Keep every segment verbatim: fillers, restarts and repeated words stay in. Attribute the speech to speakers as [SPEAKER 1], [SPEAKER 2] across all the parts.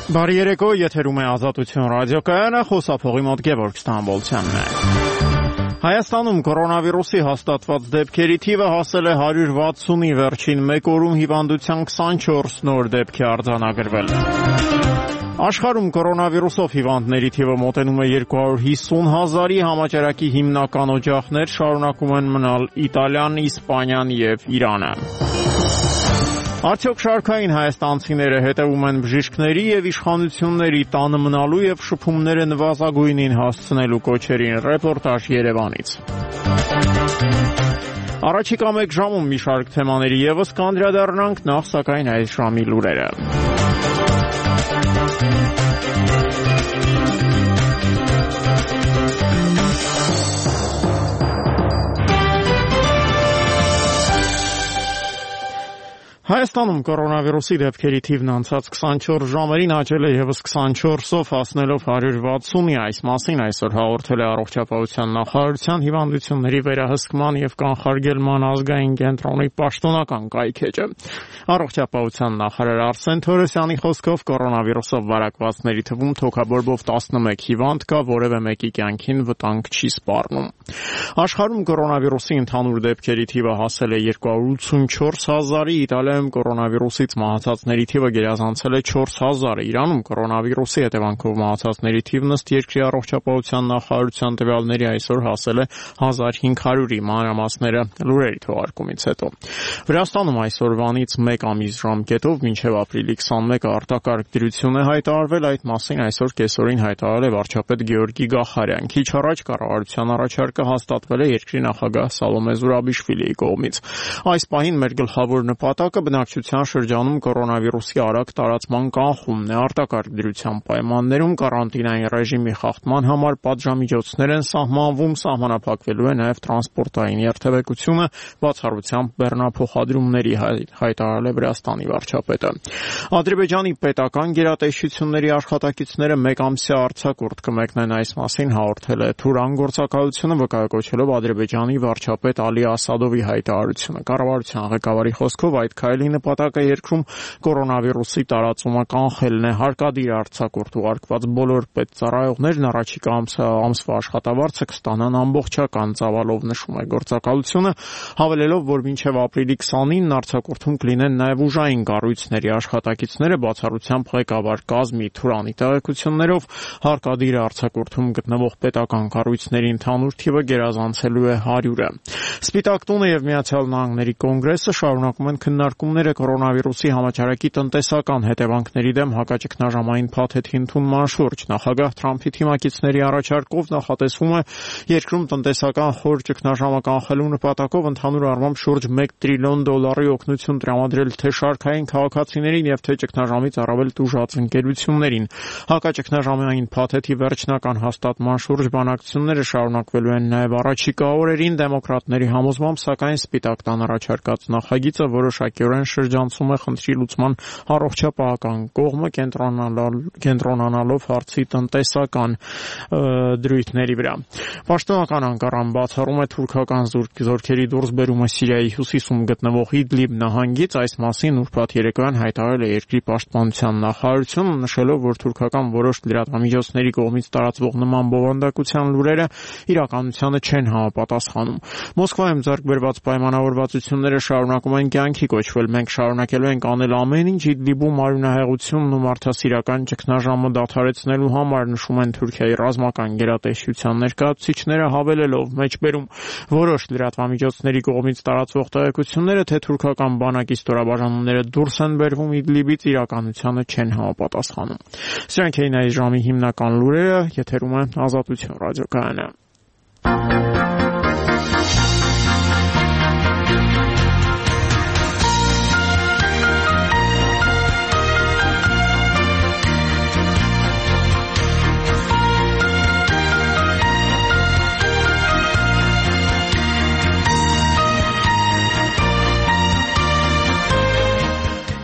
[SPEAKER 1] Բարի երեկո, եթերում է Ազատություն ռադիոկայանը, խոսափողի մոտ Գևորգ Ստամբոլցյանն է։ Հայաստանում կորոնավիրուսի հաստատված դեպքերի թիվը հասել է հարյուր վաթսունի, վերջին մեկ օրում հիվանդության քսանչորս նոր դեպք է արձանագրվել։ Աշխարհում կորոնավիրուսով հիվանդների թիվը մոտենում է երկու հարյուր հիսուն հազարի, համաճարակի հիմնական օջախներ շարունակում են մնալ Իտալիան, Իսպանիան եւ Իրանը։ Արդյոք շարքային հայաստանցիները հետևում են բժիշկների եւ իշխանությունների տանը մնալու եւ շփումները նվազագույնին հասցնելու կոչերին, ռեպորտաժ Երևանից։ Առաջիկա մեկ ժամում մի շարք թեմաների եւս կանդրադառնանք, նախ սակայն այս ժամի լուրերը։ Հայաստանում կորոնավիրուսի դեպքերի թիվն անցած քսանչորս ժամերին աճել է եւս քսանչորսով, հասնելով հարյուր վաթսունի, այս մասին այսօր հաղորդել է Առողջապահության նախարարության հիվանդությունների վերահսկման եւ կանխարգելման ազգային կենտրոնի պաշտոնական կայքէջը։ Առողջապահության նախարար Արսեն Թորոսյանի խոսքով կորոնավիրուսով վարակվածների թվում թոքաբորբով տասնմեկ հիվանդ կա, որևէ մեկի կյանքին վտանգ չի սպառնում։ Աշխարհում կորոնավիրուսի ընդհանուր դեպքերի թիվը հասել է երկու հարյուր ութսունչորս հազարի, Իտալիայում կորոնավիրուսից մահացածների թիվը գերազանցել է չորս հազարը, Իրանում կորոնավիրուսի հետևանքով մահացածների թիվն ըստ երկրի առողջապահության նախարարության տվյալների այսօր հասել է հազար հինգ հարյուրի, մանրամասները լուրերի թողարկումից հետո։ Վրաստանում այսօրվանից մեկ ամիս ժամկետով մինչև ապրիլի քսանմեկը արտակարգ դրություն է հայտարարվել, այդ մասին այսօր կեսօրին հայտարարել է վարչապետ Գեորգի Գախարյան։ Քիչ առաջ կառավարության առաջարկը հաստատվել է երկրի նախագահ Սալոմե Զուրաբիշվիլիի կողմից։ Այս պահին մեր գլխավոր նպատակը բնակչության շրջանում կորոնավիրուսի արագ տարածման կանխումն է, արտակարգ դրության պայմաններում կարանտինային ռեժիմի խախտման համար պատժամիջոցներ են սահմանվում, սահմանափակվելու է նաև տրանսպորտային երթևեկությունը, բացառությամբ բեռնափոխադրումների, հայտարարել է Վրաստանի վարչապետը։ Ադրբեջանի պետական գերատեսչությունների աշխատակիցները մեկ ամսյա արձակուրդ կմեկնեն, այս մասին հաղորդել է Թուրան գործակալությունը, վկայակոչելով Ադրբեջանի վարչապետ Ալի Ասադովի հայտարարությունը։ Կառավարության ղեկավարի խոսքով այդ քայլի նպատակը երկրում կորոնավիրուսի տարածումը կանխելն է, հարկադիր արձակուրդ ուղարկված բոլոր պետծառայողներն առաջիկա ամսվա աշխատավարձը կստանան ամբողջական ծավալով, նշում է գործակալությունը, հավելելով, որ մինչև ապրիլի քսանինն արձակուրդում կլինեն նաև ուժային կառույցների աշխատակիցները, բացառությամբ ղեկավար կազմի Թուրանի տեղեկություններով հարկադիր արձակուրդում գտնվող պետական կառույցների ընդհանուր թիվը գերազանցելու է հարյուրը։ Սպիտակ տունը եւ Միացյալ Նահանգների կոնգրեսը շարունակում են քննարկումները կորոնավիրուսի համաճարակի տնտեսական հետևանքների դեմ հակաճգնաժամային փաթեթի ընդունման շուրջ։ Նախագահ Թրամփի թիմակիցների առաջարկով նախատեսվում է երկրում տնտեսական խոր ճգնաժամը կանխելու նպատակով ընդհանուր առմամբ շուրջ մեկ տրիլիոն դոլարի օգնություն տրամադրել թե շարքային քաղաքացիներին եւ թե ճգնաժամից առավել տուժած ընկերություններին։ Հակաճգնաժամային փաթեթի վերջնական հաստատման շուրջ բանակցությունները շարունակվելու են նաև առաջիկա օրերին, դեմոկրատների համոզմամբ, սակայն Սպիտակ տան առաջարկած նախագիծը որոշակիորեն շրջանցում է խնդրի լուծման առողջապահական կողմը, կենտրոնանալով հարցի տնտեսական դրույթների վրա։ Պաշտոնական Անկարան բացառում է թուրքական զորքերի դուրսբերումը Սիրիայի հյուսիսում գտնվող Իդլիբ նահանգից, այս մասին ուրբաթ երեկոյան հայտարարել է երկրի պաշտպանության նախարարությունը, նշելով, որ թուրքական որոշ լրատվամիջոցների կողմից տարածվող նման բովանդակության լուրերը իրականությանը չեն համապատասխանում։ Մոսկվայում ձեռք բերված պայմանավորվածությունները շարունակում են կյանքի կոչվել, մենք շարունակելու ենք անել ամեն ինչ Իդլիբում արյունահեղությունն ու մարդասիրական ճգնաժամը դադարեցնելու համար, նշում են Թուրքիայի ռազմական գերատեսչության ներկայացուցիչները, հավելելով մեջբերում որոշ լրատվամիջոցների կողմից տարածվող տեղեկությունները, թե թուրքական բանակի ստորաբաժանումները դուրս են բերվում Իդլիբից, իրականությանը չեն համապատասխանում։ Սրանք էին այս ժամի հիմնական լուրերը, եթերում է Ազատություն ռադիոկայանը։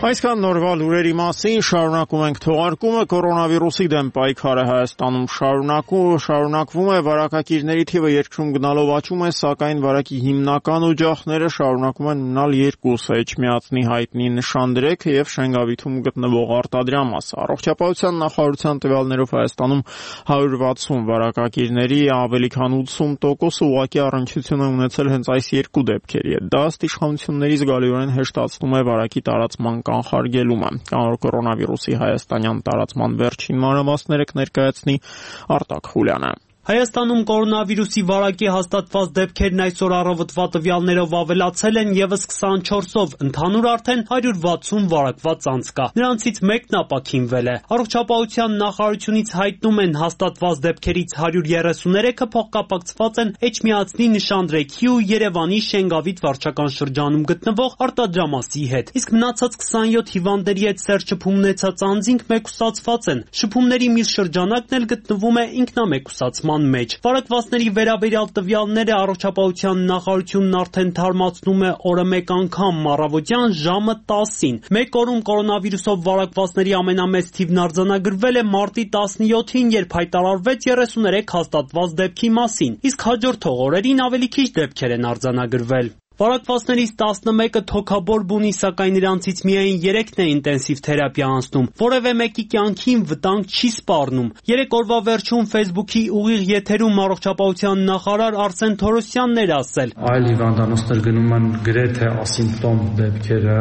[SPEAKER 1] Այսքան նորվա լուրերի մասին շարունակում ենք թողարկումը կորոնավիրուսի դեմ պայքարը Հայաստանում շարունակում շարունակվում է վարակագիրների թիվը երկրում գնալով աճում է, սակայն վարակի հիմնական օջախները շարունակում են մնալ երկուսը՝ Էջմիածնի հայտնի Նշանդրեքը եւ Շենգավիթում գտնվող արտադրամասը։ Առողջապահության նախարարության տվյալներով Հայաստանում հարյուր վաթսուն վարակագիրների ավելի քան ութսուն տոկոսը ուղղակի առնչություն է ունեցել հենց այս երկու դեպքերի հետ։ Դա ըստ իշխանությունների զգալիորեն հեշտացնում է վարակի տարածման կանխարգելումը։ Կանոր կորոնավիրուսի հայաստանյան տարածման վերջին մանրամասները կներկայացնի Արտակ Խուլյանը։
[SPEAKER 2] Հայաստանում կորոնավիրուսի վարակի հաստատված դեպքերն այսօր առավոտվա տվյալներով ավելացել են եւս քսանչորսով, ընդհանուր արդեն հարյուր վաթսուն վարակված անց կա։ Նրանցից մեկն ապաքինվել է։ Առողջապահության նախարարությունից հայտնում են հաստատված դեպքերից հարյուր երեսուներեքը փոխկապակցված են Էջմիածնի Նշանդրեքի ու Երևանի Շենգավիթ վարչական շրջանում գտնվող արտադրամասի հետ։ Իսկ մնացած քսանյոթ հիվանդների հետ սերշփում ունեցած անձինք մեկուսացված են։ Շփումների մյուս շրջանակն էլ գտնվում է ինքնամեկուսացման մեջ։ Վարակվածների վերաբերյալ տվյալները առողջապահության նախարարությունն արդեն թարմացնում է օրը մեկ անգամ առավոտյան ժամը տասին։ Մեկ օրում կորոնավիրուսով վարակվածների ամենամեծ թիվն արձանագրվել է մարտի տասնյոթին, երբ հայտարարվեց երեսուներեք հաստատված դեպքի մասին, իսկ հաջորդող օրերին ավելի քիչ դեպքեր են արձանագրվել։ Վարակվածներից տասնմեկը թոքաբոր բունի, սակայն նրանցից միայն երեքն է ինտենսիվ թերապիա անցնում։ Որևէ մեկի կյանքին վտանգ չի սպառնում։ Երեք օրվա վերջում Facebook-ի ուղիղ եթերում առողջապահության նախարար Արսեն Թորոսյանն էր ասել.
[SPEAKER 3] Այլ հիվանդանոցներ գնում են գրեթե ասիմպտոմ դեպքերը,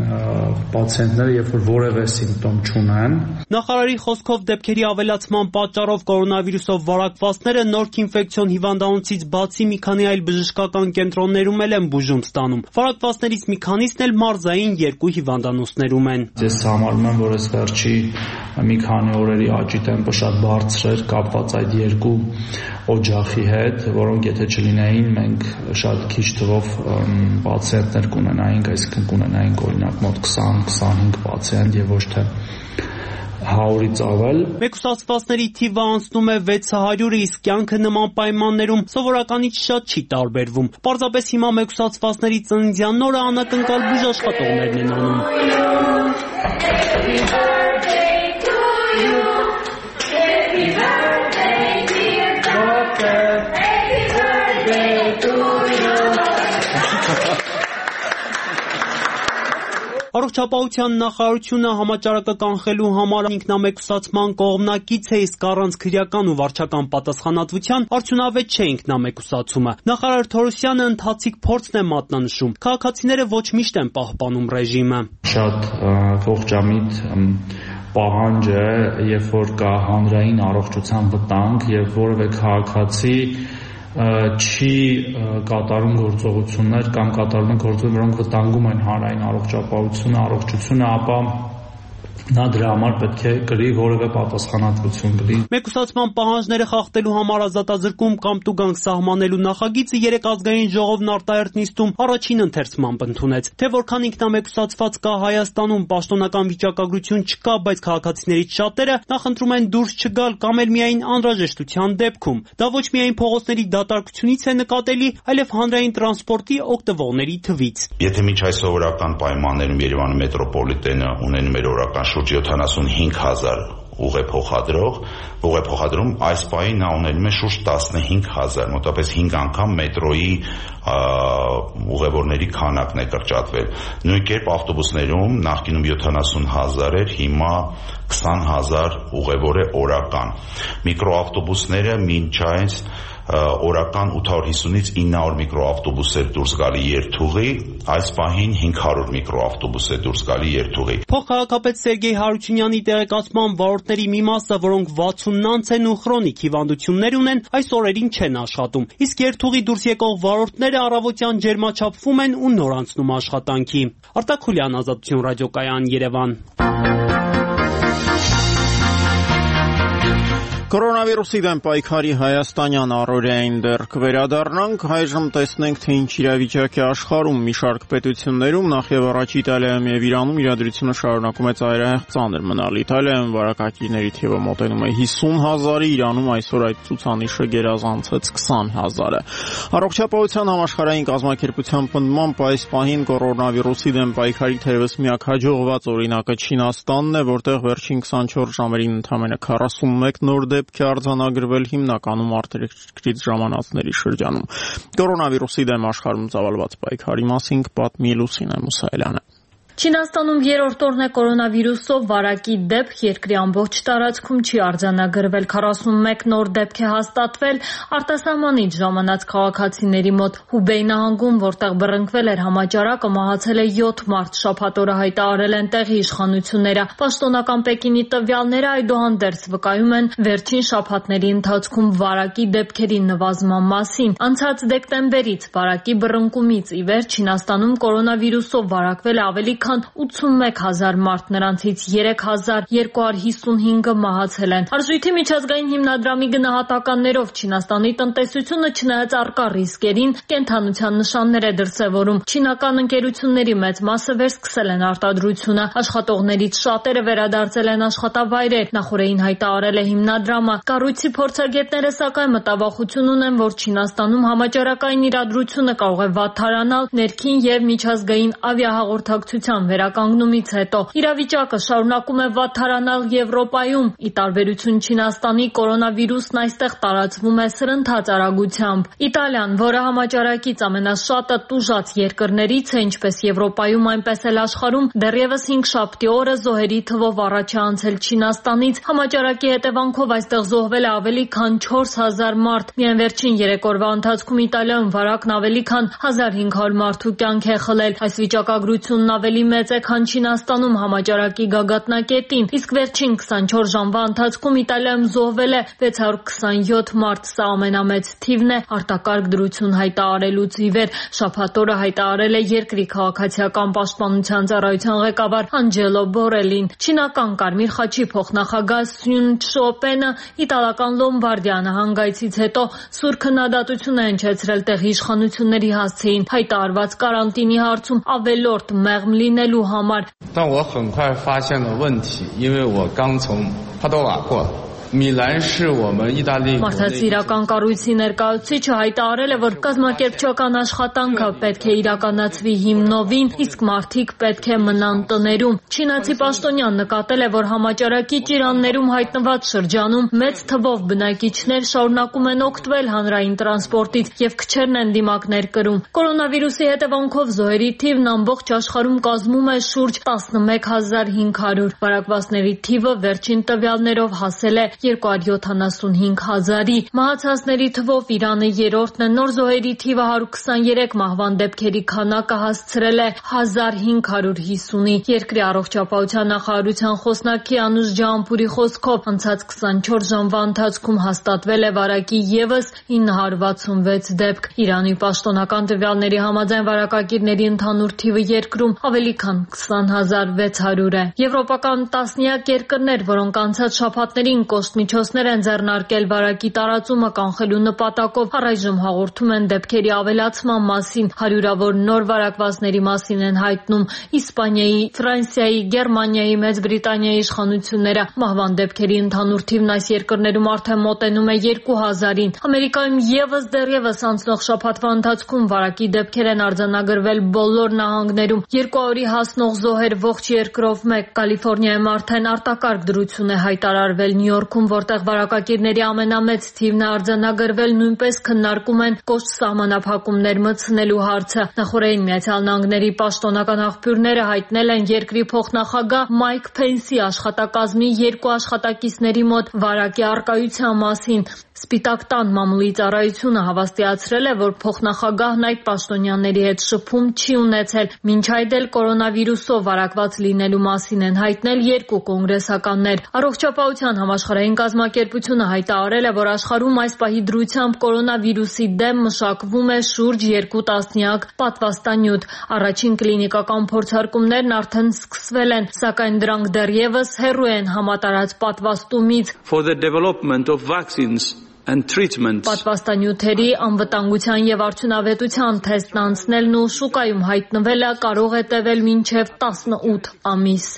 [SPEAKER 3] պացիենտները, երբ որ որևէ սիմպտոմ չունեն։
[SPEAKER 2] Նախարարի խոսքով դեպքերի ավելացման պատճառով կորոնավիրուսով վարակվածները նորք ինֆեկցիոն հիվանդանոցից բացի մի քանի այլ բժշկական կենտրոններում էլ են բուժում ստանում։ Վարակվածներից մի քանիսն էլ մարզային երկու հիվանդանոցներում են։
[SPEAKER 3] Ես համարում եմ, որ այս վերջի մի քանի օրերի աճի տեմպը շատ բարձր էր կապված այդ երկու օջախի հետ, որոնք եթե չլինեին, մենք շատ քիչ թվով պացիենտներ կունենայինք, այսինքն կունենայինք օրինակ մոտ քսան քսանհինգ պացիենտ եւ ոչ թե հարյուրից ավել։
[SPEAKER 2] Մեկուսացվածների թիվը անցնում է վեց հարյուրը, իսկ կյանքը նման պայմաններում սովորականից շատ չի տարբերվում։ Պարզապես հիմա մեկուսացվածների ծննդյան օրը անակնկալ բուժաշխատողներն են անում։ Առողջապահության նախարարությունը համաճարակը կանխելու համար ինքնամեկուսացման կողմնակից է, իսկ առանց քրեական ու վարչական պատասխանատվության արդյունավետ չէ ինքնամեկուսացումը։ Նախարար Թորոսյանը ընթացիկ փորձն է մատնանշում։ Քաղաքացիները ոչ միշտ են պահպանում ռեժիմը։
[SPEAKER 3] Շատ ողջամիտ պահանջ է, երբ որ կա հանրային առողջության վտանգ եւ որևէ քաղաքացի չի կատարում գործողություններ կամ կատարում են գործողություններ, որոնք վտանգում են հանրային առողջապահությունը, առողջությունը, ապա նա դրա համար պետք է կրի որևէ պատասխանատվություն կրի։
[SPEAKER 2] Մեկուսացման պահանջները խախտելու համար ազատազրկում կամ տուգանք սահմանելու նախագիծը երեք ազգային ժողովն արտահերթ նիստում առաջին ընթերցմամբ ընդունեց։ Թե որքան ինքնամեկուսացված կա Հայաստանում, պաշտոնական վիճակագրություն չկա, բայց քաղաքացիներից շատերը նախընտրում են դուրս չգալ կամ էլ միայն անհրաժեշտության դեպքում։ Դա ոչ միայն փողոցների դատարկությունից է նկատելի, այլև հանրային տրանսպորտի օգտվողների թվից։
[SPEAKER 4] Եթե միջ այս սովորական պայմաններում Երևանի մետրոպոլիտենը ունենում էր օրական շուրջ յոթանասունհինգ հազար ուղեփոխադրող, ուղեփոխադրում այս պահին նա ունենում է շուրջ տասնհինգ հազար, մոտավորապես հինգ անգամ մետրոյի ուղևորների քանակն է կրճատվել։ Նույն կերպ ավտոբուսներում նախկինում յոթանասուն հազար էր, հիմա քսան հազար ուղևոր է օրական։ Միկրոավտոբուսները մինչ այս օրական ութ հարյուր հիսունից ինը հարյուր միկրոավտոբուս էր դուրս գալի երթուղի, այս պահին հինգ հարյուր միկրոավտոբուս է դուրս գալի երթուղի։
[SPEAKER 2] Փոխքաղաքապետ Սերգեյ Հարությունյանի տեղեկացման վարորդների մի մասը, որոնք վաթսունն անց են ու քրոնիկ հիվանդություններ ունեն, այս օրերին չեն աշխատում։ Իսկ երթուղի դուրս եկող վարորդները առավոտյան ջերմաչափվում են ու նոր անցնում աշխատանքի։ Արտակ Խուլյան, Ազատություն ռադիոկայան, Երևան։
[SPEAKER 1] Կորոնավիրուսի դեմ պայքարի հայաստանյան առօրյային դեռ կվերադառնանք, այժմ տեսնենք, թե ինչ իրավիճակ է աշխարհում։ Մի շարք պետություններում, նախ եւ առաջ Իտալիայում եւ Իրանում իրադրությունը շարունակում է ծայրահեղ ծանր մնալ։ Իտալիայում վարակակիրների թիվը մոտենում է հիսուն հազարի, Իրանում այսօր այդ ցուցանիշը գերազանցեց քսան հազարը։ Առողջապահության համաշխարհային կազմակերպության պնդմամբ այս պահին կորոնավիրուսի դեմ պայքարի թերևս միակ հաջողված օրինակը Չինաստանն է, որտեղ վերջին քսանչորս ժամերին ընդամենը քառասունմեկ նոր դեպք է արձանագրվել, հիմնականում արտերկրից ժամանածների շրջանում։ Կորոնավիրուսի դեմ աշխարհում ծավալված պայքարի մասին կպատմի Լուսինե Մուսայելյանը։
[SPEAKER 5] Չինաստանում երրորդ օրն է կորոնավիրուսով վարակի դեպք, երկրի ամբողջ տարածքում չի արձանագրվել, քառասունմեկ նոր դեպք է հաստատվել արտասահմանից ժամանած քաղաքացիների մոտ։ Հուբեյ նահանգում, որտեղ բռնկվել էր համաճարակը, մահացել է յոթ մարդ, շաբաթ օրը հայտարարել են տեղի իշխանությունները։ Պաշտոնական Պեկինի տվյալները այդուհանդերձ վկայում են վերջին շաբաթների ընթացքում վարակի դեպքերի նվազման մասին։ Անցած դեկտեմբերից վարակի բռնկումից ի վեր Չինաստանում կորոնավիրուսով վարակվել է ավելի քան ութսունմեկ հազար մարդ, նրանցից երեք հազար երկու հարյուր հիսունհինգը մահացել են։ Արժույթի միջազգային հիմնադրամի գնահատականներով Չինաստանի տնտեսությունը չնայած առկա ռիսկերին կենդանության նշաններ է դրսևորում։ Չինական ընկերությունների մեծ մասը վերսկսել են արտադրությունը, աշխատողներից շատերը վերադարձել են աշխատավայրեր, նախորդին հայտարարել է հիմնադրամը։ Կառույցի փորձագետները սակայն մտավախություն ունեն, որ Չինաստանում համաճարակային իրադրությունը կարող է վատթարանալ ներքին եւ միջազգային ավիահաղորդակցության վերականգնումից հետո։ Իրավիճակը շարունակում է վատթարանալ Եվրոպայում։ Ի տարբերություն Չինաստանի, կորոնավիրուսն այստեղ տարածվում է սրընթաց արագությամբ։ Իտալիան, որը համաճարակից ամենաշատը տուժած երկրներից է, ինչպես Եվրոպայում, այնպես էլ աշխարհում, դեռևս հինգշաբթի օրը զոհերի թվով առաջ է անցել Չինաստանից։ Համաճարակի հետևանքով այստեղ զոհվել է ավելի քան չորս հազար մարդ։ Միայն վերջին երեք օրվա ընթացքում Իտալիայում վարակն ավելի քան հազար հինգ հարյուր մարդու կյանք է խլել։ Այս վիճակագրությունն ավելի մեծ է, քան Չինաստանում համաճարակի գագաթնակետին, իսկ վերջին քսանչորս ժամվա ընթացքում Իտալիայում զոհվել է վեց հարյուր քսանյոթ մարդ, սա ամենամեծ թիվն է արտակարգ դրություն հայտարարելուց ի վեր։ Շաբաթ օրը հայտարարել է երկրի քաղաքացիական պաշտպանության ծառայության ղեկավար Անջելո Բորելին։ Չինական Կարմիր խաչի փոխնախագահ Սյուն Չոպենը իտալական Լոմբարդիա նահանգայցից հետո սուր քննադատություն է հնչեցրել տեղի իշխանությունների հասցեին հայտարարված կարանտինի հարցում ավելորդ մեղմ լինելու համար։
[SPEAKER 6] 但我很快发现了问题，因为我刚从帕多瓦过来。
[SPEAKER 5] Մարդասիրական կառույցի ներկայացուցիչը հայտարարել է, որ կազմակերպչական աշխատանքը պետք է իրականացվի հիմնովին, իսկ մարդիկ պետք է մնան տներում։ Չինացի պաշտոնյան նկատել է, որ համաճարակի ճիրաններում հայտնված շրջանում մեծ թվով բնակիչներ շարունակում են օգտվել հանրային տրանսպորտից եւ քչերն են դիմակներ կրում։ Կորոնավիրուսի հետևանքով զոհերի թիվն ամբողջ աշխարհում կազմում է շուրջ տասնմեկ հազար հինգ հարյուր։ Վարակվածների թիվը վերջին տվյալներով հասել է երկու հարյուր յոթանասունհինգ հազարի։ Մահացածների թվով Իրանը երրորդն է, նոր զոհերի թիվը հարյուր քսաներեք, մահվան դեպքերի քանակը հասցրել է հազար հինգ հարյուր հիսունի։ Երկրի առողջապահության նախարարության խոսնակի Անուշ Ջահանպուրի խոսքով անցած քսանչորս ժամվա ընթացքում հաստատվել է վարակի ևս ինը հարյուր վաթսունվեց դեպք։ Իրանի պաշտոնական տվյալների համաձայն վարակակիրների ընդհանուր թիվը երկրում ավելի քան քսան հազար վեց հարյուր է։ Եվրոպական տասնյակ երկրներ, որոնք անցած շաբաթներին միջոցներ են ձեռնարկել վարակի տարածումը կանխելու նպատակով, առայժմ հաղորդում են դեպքերի ավելացման մասին։ Հարյուրավոր նոր վարակվածների մասին են հայտնում Իսպանիայի, Ֆրանսիայի, Գերմանիայի, Մեծ Բրիտանիայի իշխանությունները։ Մահվան դեպքերի ընդհանուր թիվն այս երկրներում արդեն մոտենում է երկու հազարին։ Ամերիկայում ևս դեռևս անցնող շաբաթվա ընթացքում վարակի դեպքեր են արձանագրվել բոլոր նահանգներում։ Երկու օրի հասնող զոհեր ողջ երկրով մեկ։ Կալիֆոռնիայում արդեն արտակարգ դրություն է հայտարարվել։ Նյու Յորքում, որտեղ վարակակիրների ամենամեծ թիվն է արձանագրվել, նույնպես քննարկում են կոշտ սահմանափակումներ մտցնելու հարցը։ Նախորդին Միացյալ Նահանգների պաշտոնական աղբյուրները հայտնել են երկրի փոխնախագահ Մայք Փենսի աշխատակազմի երկու աշխատակիցների մոտ վարակի առկայության մասին։ Սպիտակ տան մամուլի ծառայությունը հավաստիացրել է, որ փոխնախագահն այդ պաշտոնյաների հետ շփում չի ունեցել։ Մինչ այդ էլ կորոնավիրուսով վարակված լինելու մասին են հայտնել երկու կոնգրեսականներ։ Առողջապահության համաշխարհային համաշխարհային կազմակերպությունը հայտարարել է, որ աշխարհում այս պահի դրությամբ կորոնավիրուսի դեմ մշակվում է շուրջ երկու տասնյակ պատվաստանյութ։ Առաջին կլինիկական փորձարկումներն արդեն սկսվել են, սակայն դրանք դեռևս հեռու են համատարած պատվաստումից։
[SPEAKER 7] For the development of vaccines and treatments.
[SPEAKER 5] Պատվաստանյութերի անվտանգության եւ արդյունավետության թեստն անցնելն ու շուկայում հայտնվելը կարող է տևել մինչեւ տասնութ ամիս։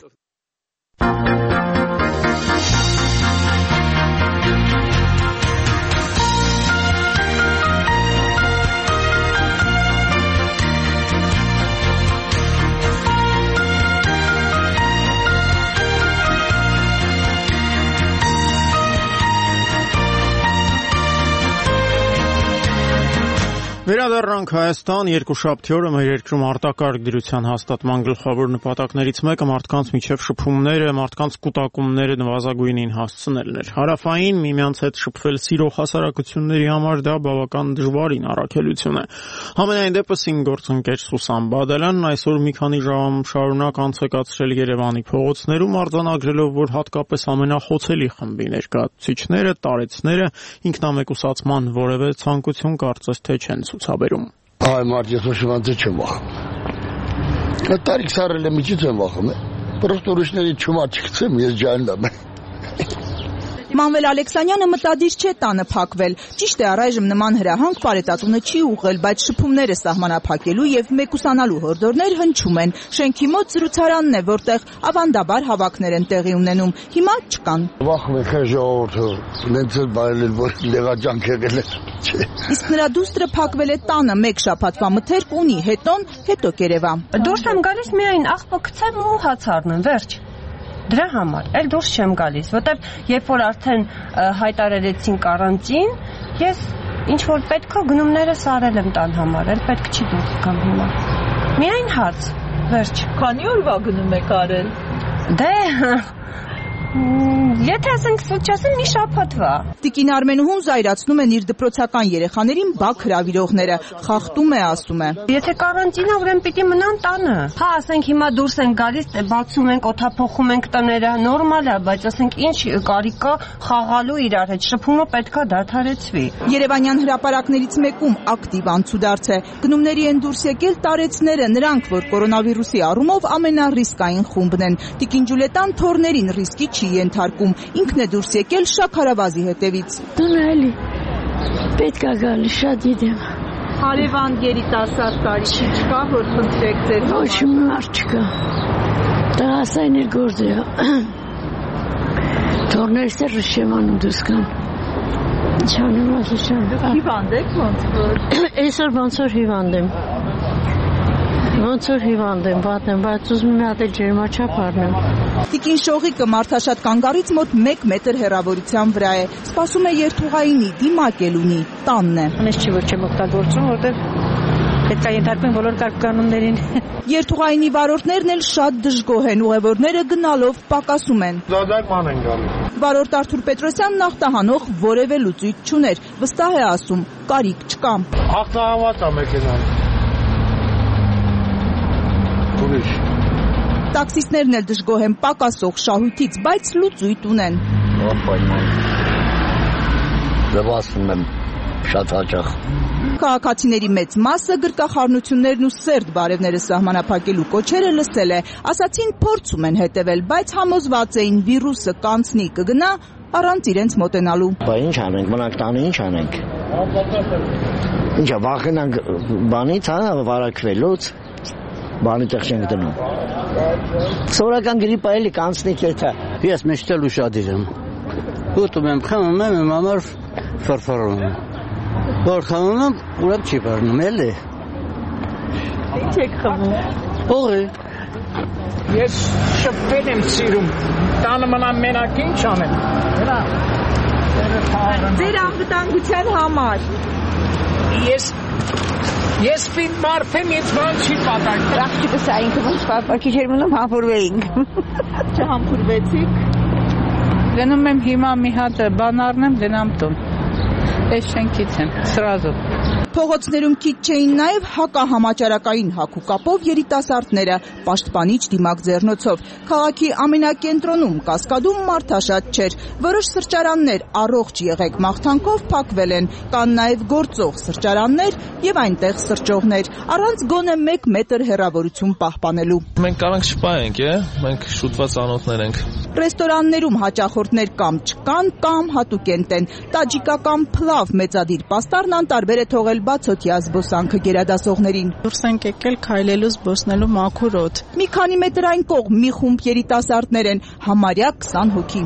[SPEAKER 1] Վերադառնանք Հայաստան, երկուշաբթի օրը մեր երկրում արտակարգ դրության հաստատման գլխավոր նպատակներից մեկը մարդկանց միջև շփումները, մարդկանց կուտակումները նվազագույնին հասցնելն էր։ Հարավային միմյանց հետ շփվել սիրող հասարակությունների համար դա բավական դժվարին առաքելություն է։ Համենայն դեպս իմ գործընկեր Սուսան Բադալյանն այսօր մի քանի ժամ շարունակ անց է կացրել Երևանի փողոցներում, արձանագրելով, որ հատկապես ամենախոցելի խմբի ներկայացուցիչները, տարեցները ինքնամեկուսացման որևէ ցանկություն կարծես թե չեն ցուցաբերում։
[SPEAKER 8] Այ մարդ ես ոչինչ չեմ վախում։ Տարիք սարել եմ իջից եմ վախում։ Պրոստը ուրիշների չումա չգցեմ, ես ջանլամ։
[SPEAKER 9] Մանվել Ալեքսանյանը մտադիր չէ տանը փակվել։ Ճիշտ է, առայժմ նման հրահանգ Պարետատունը չի ուղղել, բայց շփումները սահմանափակելու եւ մեկուսանալու հորդորներ հնչում են։ Շենքի մոտ զրուցարանն է, որտեղ ավանդաբար հավաքներ են տեղի ունենում։ Հիմա չկան։
[SPEAKER 8] Վախում եք ժողովուրդը, նենց էլ բայել, որ լեղաջանք եղել է։
[SPEAKER 9] Իսկ նրա դուստրը փակվել է տանը, մեկ շաբաթվա մթերք ունի, հետոն, հետո կերևա։
[SPEAKER 10] Դուրս եմ գալիս միայն աղբը գցեմ ու հաց առնեմ, վերջ։ Դրա համար, էլ դուրս չեմ գալիս, որտեվ երբ որ արդեն հայտարարեցին կարանտին, ես ինչ որ պետքա գնումներս արել եմ տան համար, էլ պետք չի դուրս գամ հիմա։ Միայն հաց, վերջ։
[SPEAKER 9] Քանի օրվա գնում եք արել։
[SPEAKER 10] Դե Եթե ասենք սուտ չասեմ մի շաբաթվա։
[SPEAKER 9] Տիկին Արմենուհուն զայրացնում են իր դպրոցական երեխաներին բակ հրավիրողները, խախտում է, ասում է։
[SPEAKER 10] Եթե կարանտինա, ուրեմն պիտի մնան տանը։ Հա, ասենք հիմա դուրս են գալիս, բացում ենք, օդափոխում ենք տները, նորմալ է, բայց ասենք ինչ կարիք կա խաղալու իրար հետ, շփումը պետքա դադարեցվի։
[SPEAKER 9] Երևանյան հրապարակներից մեկում ակտիվ անցուդարձ է։ Գնումների են դուրս եկել տարեցները, նրանք, որ կորոնավիրուսի առումով ամենառիսկային խումբն են։ Տիկին Ջուլետան թորներին ռիսկի չի ենթարկում, ինքն է դուրս եկել շաքարավազի հետևից։
[SPEAKER 11] Դունալի, պետք է գալի, շատ գիտեմ։
[SPEAKER 9] Հարևան երիտասարդ տարիքի չկա, որ խնդրեք ձեզ։
[SPEAKER 11] Ոչ մարդ չկա։ Տղասայն էր գործ է։ Թորներս է ռշեմանում դուրս կան։ Ինչ անեմ ասում։
[SPEAKER 9] Հիվանդ եք ոնց որ։
[SPEAKER 11] Այսօր ոնց որ հիվանդ եմ։ Ոնց որ հիվանդ եմ, վատ եմ, բայց ուզում եմ հատ էլ ջերմաչափ առնեմ։
[SPEAKER 9] Տիկին Շողիկը մարդաշատ կանգառից մոտ մեկ մետր հեռավորության վրա է։ Սպասում է երթուղայինի, դիմակել ունի, տանն է։
[SPEAKER 10] Անես չի որ չեմ օգտագործում, որտեղ պետք է ենթարկվեն բոլոր կարգկանոններին։
[SPEAKER 9] Երթուղայինի վարորդներն էլ շատ դժգոհ են, ուղևորները գնալով պակասում են։
[SPEAKER 8] Դադարման են գալիս։
[SPEAKER 9] Վարորդ Արթուր Պետրոսյանն ախտահանող որևէ լուծույթ չուներ, վստահ է ասում, կարիք չկա։
[SPEAKER 8] Ախտահանված է մեքենան։ Ուրիշ։
[SPEAKER 9] Տաքսիստներն էլ դժգոհ են պակասող շահույթից, բայց լուծույթ ունեն։
[SPEAKER 8] Ապայման։ Դեպասում եմ շատ հաճախ։
[SPEAKER 9] Քաղաքացիների մեծ մասը գրկախառնություններն ու սերտ բարևները սահմանափակելու կոչերը լսել է, ասացին փորձում են հետևել, բայց համոզված էին վիրուսը կանցնի կգնա առանց իրենց մոտենալու։
[SPEAKER 12] Բա ինչ անենք, մնանք տանը ինչ անենք։ Ինչա վախենանք բանից, հա, վարակվելուց, բանի տեղ չենք դնում։ Սովորական գրիպա էլի կանցնի կետա։
[SPEAKER 13] Ես միշտ էլ ուշադիր եմ։ Ուտում եմ, խմում եմ, իմ համար ֆրֆռում եմ։ Որ խմում եմ, ուրեմն չի բռնում, էլի։
[SPEAKER 9] Ինչ եք խմում։
[SPEAKER 13] Օղի։
[SPEAKER 14] Ես շփվել եմ սիրում, տանը մնամ մենակ ինչ անեմ։
[SPEAKER 9] Ձեր անվտանգության համար։
[SPEAKER 14] Ես ես պիտ մարդ եմ, ես բան չի պատակ։
[SPEAKER 10] Աղջիկս այնքը ոնց պապակի չէր մնում համբուրվեինք։
[SPEAKER 9] Չհամբուրվեցիք։
[SPEAKER 10] Գնում եմ հիմա մի հատ բան առնեմ, գնամ տուն։
[SPEAKER 15] Այս շենքից եմ, սրազով։
[SPEAKER 9] Փողոցներում քիչ չէին նաև հակահամաճարակային հագուկապով երիտասարդները, պաշտպանիչ դիմակ ձեռնոցով։ Քաղաքի ամենակենտրոնում Կասկադում մարդաշատ չէր։ Որոշ սրճարաններ առողջ եղեք մաղթանքով փակվել են, կան նաև գործող սրճարաններ եւ այնտեղ սրճողներ, առանց գոնե մեկ մետր հեռավորություն պահպանելու։
[SPEAKER 16] Մենք կարանք չպայենք, է, մենք շուտված անոթներ ենք։
[SPEAKER 9] Ռեստորաններում հաճախորդներ կամ չկան, կամ հատուկենտ են։ Տաջիկական փլավ մեծադիր պաստառն անտարբեր է թողել բացօթյա զբոսանքը գերադասողներին։
[SPEAKER 15] Դուրս ենք եկել քայլելու, զբոսնելու մաքուր օդ։
[SPEAKER 9] Մի քանի մետր այն կողմ մի խումբ երիտասարդներ են, համարյա քսան հոգի։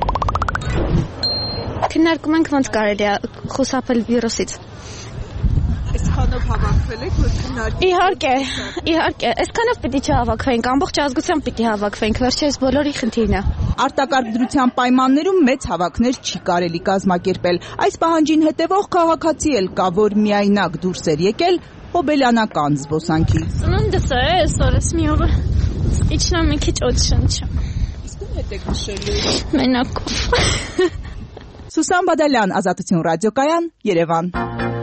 [SPEAKER 17] Քննարկում ենք ոնց կարելի է խուսափել վիրուսից։
[SPEAKER 9] Այսքանով հավաքվել եք, որ քննարկում։
[SPEAKER 17] Իհարկե, իհարկե, այսքանով պիտի չհավաքվենք, ամբողջ ազգությամբ պիտի հավաքվենք, վերջերս բոլորի խնդիրն է։
[SPEAKER 9] Արտակարգ դրության պայմաններում մեծ հավաքներ չի կարելի կազմակերպել։ Այս պահանջին հետևող քաղաքացի էլ կա, որ միայնակ դուրս էր եկել հոբելյանական զբոսանքի։
[SPEAKER 17] Ծնունդս է, այսօր ես մի օրը իջնամ մի քիչ օդ շնչեմ։
[SPEAKER 9] Իսկ ում հետ եք նշելու։
[SPEAKER 17] Մենակով։
[SPEAKER 9] Սուսան Բադալյան, Ազատություն ռադիոկայան, Երևան։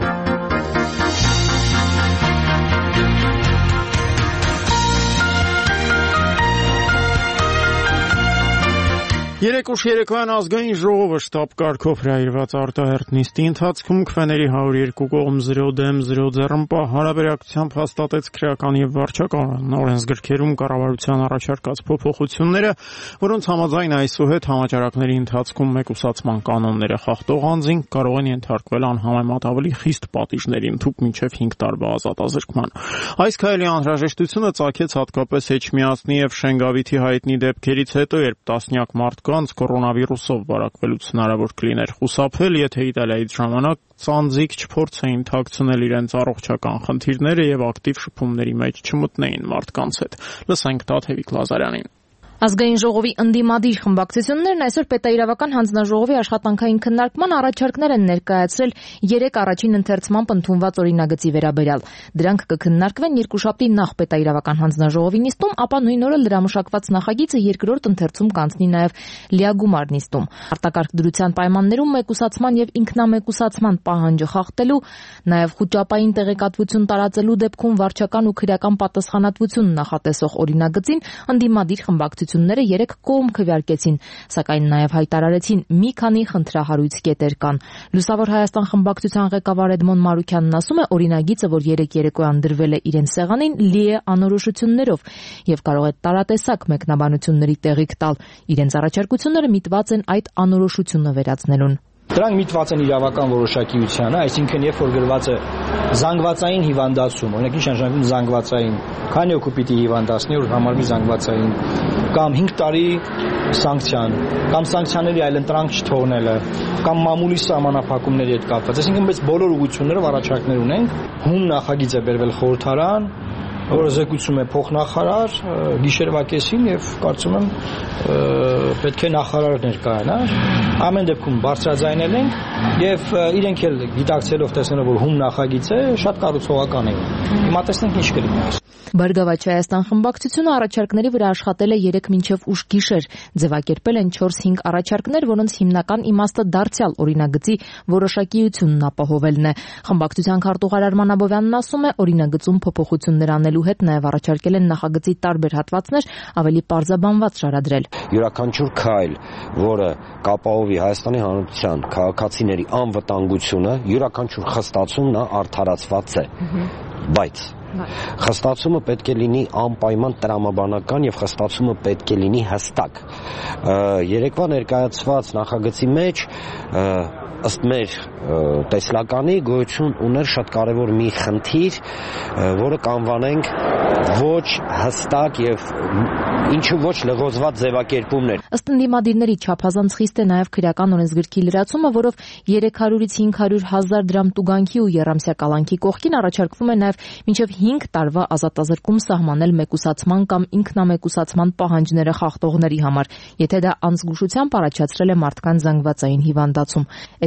[SPEAKER 1] Երեք ուշ երեկոյան ազգային ժողովը շտաբ կարգով հրավիրված արտահերթ նիստի ընթացքում քվեների հարյուր երկու կողմ զրո դեմ զրո ձեռնպահ հարաբերակցությամբ հաստատեց քրեական եւ վարչական օրենսգրքերում կառավարության առաջարկած փոփոխությունները, որոնց համաձայն այսուհետ համաճարակների ընթացքում մեկուսացման կանոնները խախտող անձին կարող են ենթարկվել անհամեմատ ավելի խիստ պատիժների, ընդհուպ մինչև հինգ տարվա ազատազրկման։ Այս քայլի անհրաժեշտությունը ծագեց հատկապես Էջմիածնի եւ Շենգավիթի հայտնի դեպքերից հետո, երբ տասնյակ մարդ կանց կորոնավիրուսով վարակվելուց հնարավոր կլիներ խուսափել, եթե Իտալիայից ժամանակ ծանձիկ չփորձեին թաքցնել իրենց առողջական խնդիրները եւ ակտիվ շփումների մեջ չմտնեին մարդկանց հետ։ Լսենք Տաթևիկ Լազարյանին։
[SPEAKER 18] Ազգային ժողովի ընդդիմադիր խմբակցություններն այսօր պետաիրավական հանձնաժողովի աշխատանքային քննարկման առաջարկներ են ներկայացրել երեք առաջին ընթերցմամբ ընդունված օրինագծի վերաբերյալ։ Դրանք կքննարկվեն երկուշաբթի նախ պետաիրավական հանձնաժողովի նիստում, ապա նույն օրը լրամշակված նախագիծը երկրորդ ընթերցում կանցնի նաև լիագումար նիստում։ Արտակարգ դրության պայմաններում մեկուսացման եւ ինքնամեկուսացման պահանջը խախտելու, նաև խոճապային տեղեկատվություն տարածելու դեպքում վարչական ու քրեական պատասխանատվություն նախատեսող օրինագծին ընդդիմադիր խմբակցությունները ները երեք կողմ քվեարկեցին, սակայն նաև հայտարարեցին մի քանի խնդրահարույց կետեր կան։ Լուսավոր Հայաստան խմբակցության ղեկավար Էդմոն Մարուքյանն ասում է, օրինագիծը, որ երեք երեկոյան դրվել է իրեն սեղանին, լի է անորոշություններով եւ կարող է տարատեսակ մեկնաբանությունների տեղիք տալ։ Իրենց առաջարկությունները միտված են այդ անորոշությունը վերացնելուն։
[SPEAKER 19] Դրանք միտված են իրավական որոշակիությանը, այսինքն երբ որ գրված է զանգվածային հիվանդացում, օրինակ ինչ նշանակում զանգվածային, քանի օգու պիտի հիվանդացնի, որ համարվի զանգվածային, կամ հինգ տարի սանկցիան, կամ սանկցիաների այլընտրանք չթողնելը, կամ մամուլի սահմանափակումների հետ կապված։ Այսինքն մեծ բոլոր ուղղություններով առաջարկներ ունենք։ Հում նախագիծ է բերվել խորհրդարան, որը զեկուցում է փոխնախարար գիշերվա կեսին եւ կարծում եմ պետք է նախարարը ներկայանա։ Ամեն դեպքում բարձրաձայնել ենք եւ իրենք էլ գիտակցելով տեսնելով որ հում նախագիծ է, շատ կառուցողական է։ Հիմա տեսնենք ինչ կլինի։
[SPEAKER 18] Բարգավաճ Հայաստան խմբակցությունը առաջարկների վրա աշխատել է երեք մինչև ուշ գիշեր, ձևակերպել են չորս-հինգ առաջարկներ, որոնց հիմնական իմաստը դարձյալ օրինագծի որոշակիությունն ապահովելն է։ Խմբակցության քարտուղար Արման Աբովյանն ասում է, օրինագծում փոփոխություններ անելու հետ նաև առաջարկել են նախագծի տարբեր հատվածներ ավելի պարզաբանված շարադրել։
[SPEAKER 20] Յուրաքանչյուր քայլ, որը կապահովի Հայաստանի Հանրապետության քաղաքացիների անվտանգությունը, յուրաքանչյուր խստացում նա արդարացված է։ Բայց խստացումը պետք է լինի անպայման տրամաբանական եւ խստացումը պետք է լինի հստակ։ Երեկվա ներկայացված նախագծի մեջ ըստ մեր տեսլականի գոյություն ուներ շատ կարևոր մի խնդիր, որը կանվանենք ոչ հստակ եւ ինչու ոչ լղոզված ձևակերպումներ։
[SPEAKER 18] Ըստ ընդդիմադիրների չափազանց խիստ է նաև քրեական օրենսգրքի լրացումը, որով երեք հարյուրից հինգ հարյուր հազար դրամ տուգանքի ու եռամսյա կալանքի կողքին առաջարկվում է նաև մինչև հինգ տարվա ազատազրկում սահմանել մեկուսացման կամ ինքնամեկուսացման պահանջները խախտողների համար, եթե դա անզգուշությամբ առաջացրել է մարդկանց զանգվածային հիվանդացում։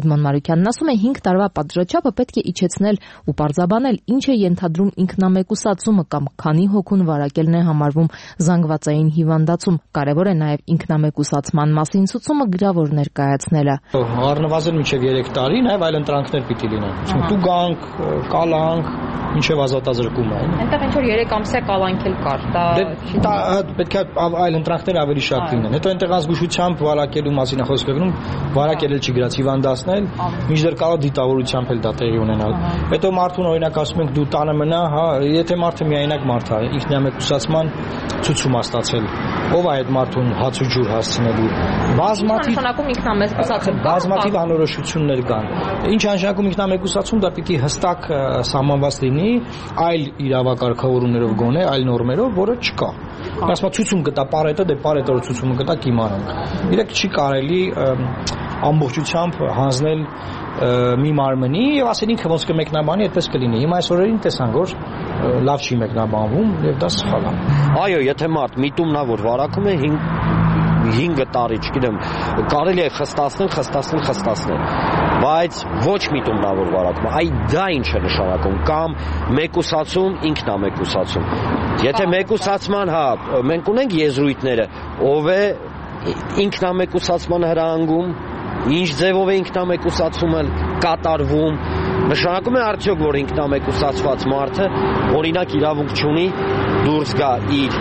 [SPEAKER 18] Էդմոն Մարուկյանն ասում է հինգ տարվա պատժաչափը պետք է իջեցնել ու պարզաբանել ինչ է ենթադրում ինքնամեկուսացումը կամ քանի հոգուն վարակելն է համարվում զանգվածային հիվանդացում։ Կարևոր է նաև ինքնամեկուսացման մասին ցուցումը գրավոր ներկայացնելը։
[SPEAKER 19] Առնվազն մինչև երեք տարի նաև այլ ընտրանքներ պիտի լինեն։ Տուգանք, կալանք, մինչև ազատազրկումը։
[SPEAKER 18] Այնտեղ ինչ որ երեք ամսյա կալանք էլ կար։ Դա
[SPEAKER 19] պետք է այլ ընտրանքներ ավելի շատ լինեն։ Հետո այնտեղ ազգուշությամբ վարակելու մասին է խոսքը գնում, վարակել չի գրած հիվանդացնել, մինչդեռ կարող դիտավորությամբ էլ դա տեղի ունենալ։ Հետո մարդուն օրինակ ասում ենք դու տանը մնա, հա, եթե մարդը միայնակ մարդ է, ինքնամեկուսացման ցուցում է ստացել։ Ով է այդ մարդուն հաց ու ջուր հասցնելու։ Բազմաթիվ
[SPEAKER 18] նշանակում ինքնամեկուսացում կա։
[SPEAKER 19] Բազմաթիվ անորոշություններ կան։ Ինչ նշանակում ինքնամեկուսացում, դա պիտի հստակ սահմանված լինի այլ իրավակարգավորումներով գոնե, այլ նորմերով, որը չկա։ Ասма ցուցում կտա պարետը, դե պարետը ցուցումը կտա կիմանանք։ Իրեք չի կարելի ամբողջությամբ հանձնել մի մարմնի եւ ասել ինքը ոնց կմեկնաբանի, այդպես կլինի։ Հիմա այս օրերին տեսանք, որ լավ չի մեկնաբանվում եւ դա սխալ է։
[SPEAKER 20] Այո, եթե մարդ միտումնա որ վարակում է հինգ տարի, չգիտեմ, կարելի է խստացնել, խստացնել, խստացնել, բայց ոչ միտումնավոր վարակում։ Այ դա ինչ է նշանակում, կամ մեկուսացում, ինքնամեկուսացում։ Եթե մեկուսացման, հա, մենք ունենք եզրույթները, ով է ինքնամեկուսացման հրահանգում, ինչ ձևով է ինքնամեկուսացումը կատարվում, նշանակում է արդյոք, որ ինքնամեկուսացված մարդը օրինակ իրավունք չունի դուրս գա իր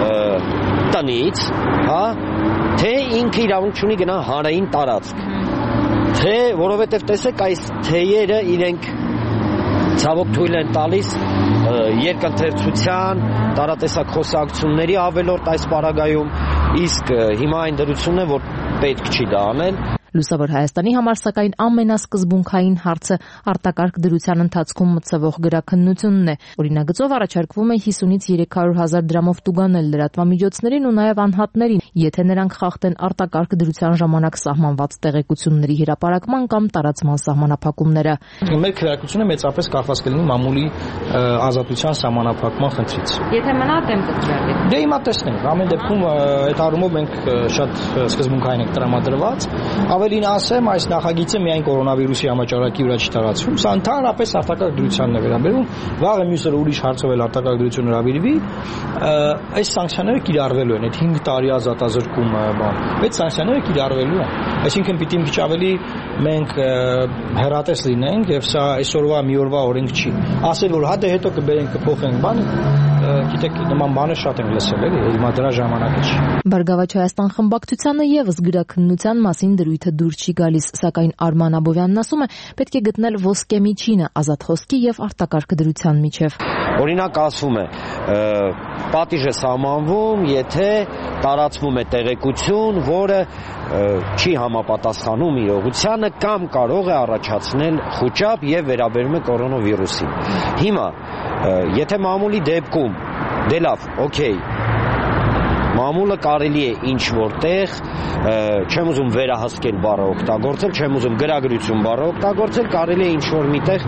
[SPEAKER 20] տնից, հա, թե ինքը իրավունք չունի գնա հանրային տարածք, թե որովհետև տեսեք այս թեյերը իրենք ցավոք թույլ են տալիս երկընթերցության, տարատեսակ խոսակցությունների ավելորդ այս պարագայում, իսկ հիմա այն դրությունն է, որ պետք չի դա անել։
[SPEAKER 18] Լուսավոր Հայաստանի համար սակայն ամենասկզբունքային հարցը արտակարգ դրության ընթացքում մտցվող գրաքննությունն է։ Օրինագծով առաջարկվում է հիսունից երեք հարյուր հազար դրամով տուգանել լրատվամիջոցներին ու նաև անհատներին, եթե նրանք խախտեն արտակարգ դրության ժամանակ սահմանված տեղեկությունների հրապարակման կամ տարածման սահմանափակումները։
[SPEAKER 19] Մեր քրեակությունը մեծապես կախված կլինի մամուլի ազատության սահմանափակման խնդրից։
[SPEAKER 18] Եթե մնա դեմ կգրավի։
[SPEAKER 19] Դե հիմա տեսնենք, ամեն դեպքում այդ առումով մենք շատ սկզբունքային ենք տրամադրված։ Ավելին ասեմ, այս նախագիծը միայն կորոնավիրուսի համաճարակի վրա չի տարածվում, սա ընդհանրապես արտակարգ դրությանն է վերաբերում, վաղը մյուսը ուրիշ հարցով էլ արտակարգ դրություն հրավիրվի, այս սանկցիաները կիրառվելու են, այդ հինգ տարի ազատազրկումը, բան, այդ սանկցիաները կիրառվելու են, այսինքն պիտի մի քիչ ավելի մենք հեռատես լինենք եւ սա այսօրվա մի օրվա օրենք չի։ Ասել որ հա դե հետո կբերենք կփոխենք բանը, գիտեք նման բանը շատ են լսել էլի, հիմա դրա ժամանակը չի։
[SPEAKER 18] Բարգավաճ Հայաստան խմբակցությանը եւս գրաքննության մասին դրույթը դուր չի գալիս, սակայն Արման Աբովյանն ասում է, պետք է գտնել ոսկե միջինը ազատ խոսքի եւ արտակարգ դրության միջեւ։
[SPEAKER 20] Օրինակ ասվում է, պատիժ է սահմանվում, եթե տարածվում է տեղեկություն, որը չի համապատասխանում իրողությանը կամ կարող է առաջացնել խուճապ եւ վերաբերում է կորոնավիրուսին։ Հիմա, եթե մամուլի դեպքում, դե լավ, օքեյ, մամուլը կարելի է ինչ որտեղ, չեմ ուզում վերահսկել բառը օգտագործել, չեմ ուզում գրագրություն բառը օգտագործել, կարելի է ինչ որ միտեղ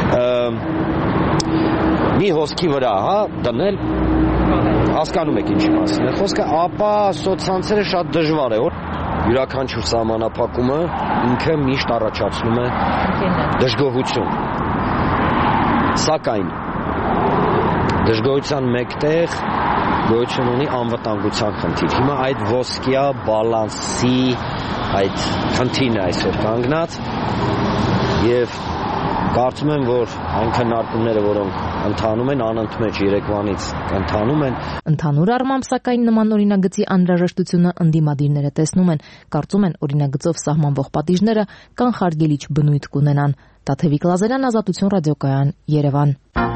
[SPEAKER 20] մի հոսքի վրա, հա, դնել, հասկանում եք ինչի մասին է խոսքը, ապա սոցցանցերը շատ դժվար է, որ յուրաքանչյուր սահմանափակումը ինքը միշտ առաջացնում է դժգոհություն։ Սակայն դժգոհության մեկտեղ գոյություն ունի անվտանգության խնդիր։ Հիմա այդ ոսկյա բալանսի այդ խնդիրն է այսօր կանգնած եւ կարծում եմ, որ այն քննարկումները, որոնք ընթանում են, անընդմեջ երեկվանից ընթանում են։
[SPEAKER 18] Ընդհանուր առմամբ, սակայն նման օրինագծի անհրաժեշտությունը ընդդիմադիրները տեսնում են, կարծում են օրինագծով սահմանվող պատիժները կանխարգելիչ բնույթ կունենան։ Տաթևիկ Լազարյան, Ազատություն ռադիոկայան, Երևան։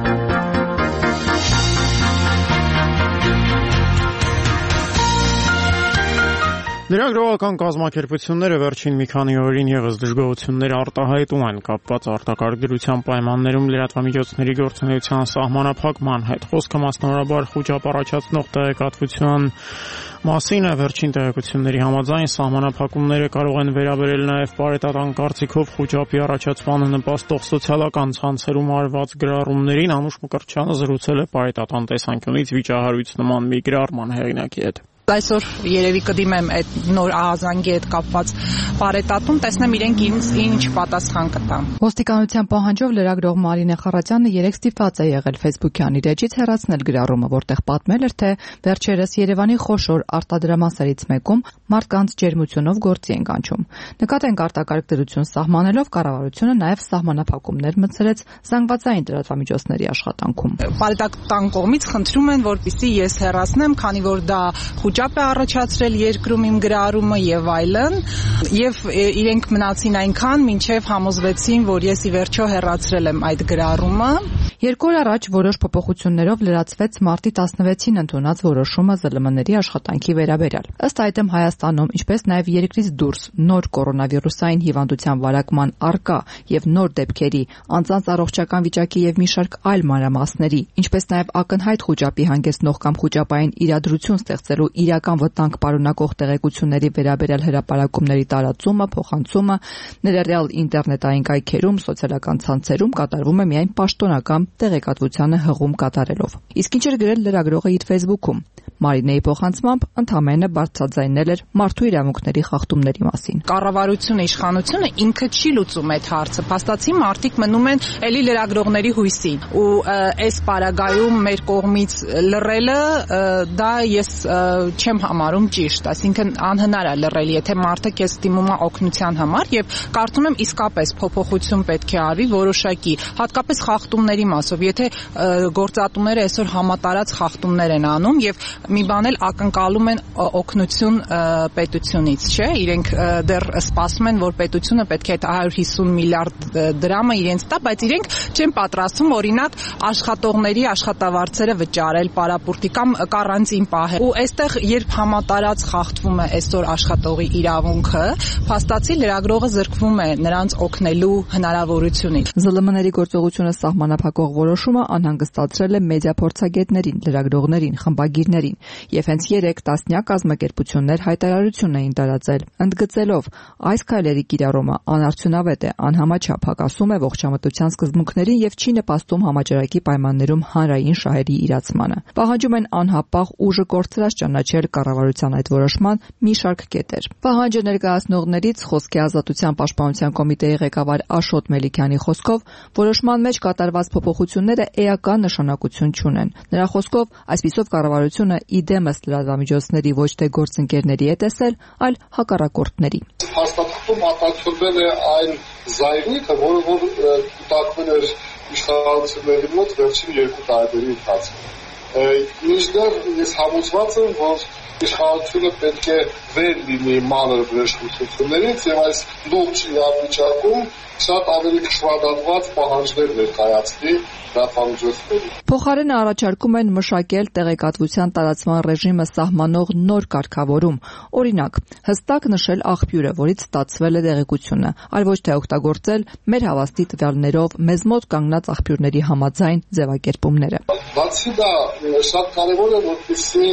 [SPEAKER 1] Լրագրողական կազմակերպությունները վերջին մի քանի օրին ևս դժգոհություններ արտահայտում են կապված արտակարգ դրության պայմաններում լրատվամիջոցների գործունեության սահմանափակման հետ։ Խոսքը մասնավորաբար խուճապ առաջացնող տեղեկատվության մասին է։ Վերջին տեղեկությունների համաձայն սահմանափակումները կարող են վերաբերել նաև բարետատան կարծիքով խուճապի առաջացմանը նպաստող սոցիալական ցանցերում արված գրառումներին։ Անուշ Մկրտչյանը զրուցել է բարետատան տեսանկյունից վիճահարույց նման մի գրառման հեղինակի հետ։
[SPEAKER 15] Այսօր երևի կդիմեմ այդ նոր ահազանգի հետ կապված բարետատուն, տեսնեմ իրենք ինձ ինչ պատասխան կտան։
[SPEAKER 21] Ոստիկանության պահանջով լրագրող Մարինե Խառատյանը երեք ստիպված է եղել Facebook-յան իր էջից հեռացնել գրառումը, որտեղ պատմել էր, թե վերջերս Երևանի խոշոր արտադրամասերից մեկում մարդկանց ջերմությունով գործի են կանչում։ Նկատենք արտակարգ դրություն սահմանելով կառավարությունը նաև սահմանափակումներ մտցրեց զանգվածային լրատվամիջոցների աշխատանքում։
[SPEAKER 15] Բարետատան կողմից խնդրում են, որպեսզի ես հեռացնեմ, քանի որ դա խուճապ է առաջացրել երկրում իմ գրառումը եւ այլն, եւ իրենք մնացին այնքան, մինչեւ համոզվեցին, որ ես ի վերջո հեռացրել եմ այդ գրառումը։
[SPEAKER 21] Երկու օր առաջ որոշ փոփոխություններով լրացվեց մարտի տասնվեցին ընդունած որոշումը զլ էմ ների աշխատանքի վերաբերյալ։ Ըստ այդմ Հայաստանում, ինչպես նաև երկրից դուրս նոր կորոնավիրուսային հիվանդության վարակման առկա եւ նոր դեպքերի, անձանց առողջական վիճակի եւ մի շարք այլ մանրամասների, ինչպես նաև ակնհայտ խուճապի հանգեցնող կամ խուճապային իրադրություն ստեղծելու իրական վտանգ պարունակող տեղեկությունների վերաբերյալ հրապարակումների տարածումը, փոխանցումը, ներառյալ ինտերնետային կայքերում, սոցիալական ցանցերում կատարվում է միայն պաշտոնական տեղեկատվությանը հղում կատարելով։ Իսկ ինչ էր գրել լրագրողը իր Facebook-ում։ Մարինեի փոխանցմամբ ընդամենը բարձրաձայնել էր մարդու իրավունքների խախտումների մասին։
[SPEAKER 15] Կառավարությունը, իշխանությունը ինքը չի լուծում այդ հարցը։ Փաստացի մարդիկ մնում են էլի լրագրողների հույսին։ Ու այս պարագայում մեր կողմից լռելը դա ես չեմ համարում ճիշտ, այսինքն անհնար է լռել, եթե մարդը քեզ դիմում է օգնության համար, եւ կարծում եմ իսկապես փոփոխություն պետք է արվի որոշակի, հատկապես խախտումների մասով, եթե գործատուները այսօր համատարած խախտումներ են անում եւ մի բան էլ ակնկալում են օգնություն պետությունից, չէ՞, իրենք դեռ սպասում են, որ պետությունը պետք է այդ հարյուր հիսուն միլիարդ դրամը իրենց տա, բայց իրենք չեն պատրաստվում օրինակ աշխատողների աշխատավարձերը վճարել, պարապուրտի կամ կարանտին պահել։ Ու այստեղ երբ համատարած խախտվում է այսօր աշխատողի իրավունքը, փաստացի լրագրողը զրկվում է նրանց օգնելու հնարավորությունից։
[SPEAKER 21] զլ էմ ների գործողությունը սահմանափակող որոշումը անհանգստացրել է մեդիա փորձագետներին, լրագրողներին, խմբագիրներին, եւ հենց երեք տասնյակ կազմակերպություններ հայտարարություն էին տարածել, ընդգծելով այս քայլերի կիրառումը անարդյունավետ է, անհամաչափ հակասում է ողջամտության սկզբունքներին եւ չի նպաստում համաճարակի պայմաններում հանրային շահերի իրացմանը։ Պահանջում են անհապաղ ուժը կորցրած ճանաչել կառավարության այդ որոշման մի շարք կետեր։ Պահանջը ներկայացնողներից Խոսքի ազատության պաշտպանության կոմիտեի ղեկավար Աշոտ Մելիքյանի խոսքով որոշման մեջ կատարված փոփոխությունները էական նշանակություն չունեն։ Նրա խոսքով այսպիսով կառավարությունը իդեմս լրատվամիջոցների ոչ թե գործընկերների է տեսել, այլ հակառակորդների։
[SPEAKER 8] Հաստատում արտացոլվել է այն զայրույթը, որը որ կուտակվել էր իշխանությունների մոտ վերջին երկու տարիների ընթացքում։ Մինչդեռ ես համոզված եմ, որ իշխանությունը պետք է վեր լինի մանր վրեժխնդրություններից եւ այս լուրջ իրավիճակում շատ ավելի քշվադատված պահանջներ ներկայացնի լրատվամիջոցներին։
[SPEAKER 21] Փոխարենը առաջարկում են մշակել տեղեկատվության տարածման ռեժիմը սահմանող նոր կարգավորում, օրինակ, հստակ նշել աղբյուրը, որից ստացվել է տեղեկությունը, այլ ոչ թե օգտագործել մեր հավաստի տվյալներով մեզ մոտ կանգնած աղբյուրների համաձայն ձևակերպումները։
[SPEAKER 8] Բացի դա, շատ կարևոր է, որպեսզի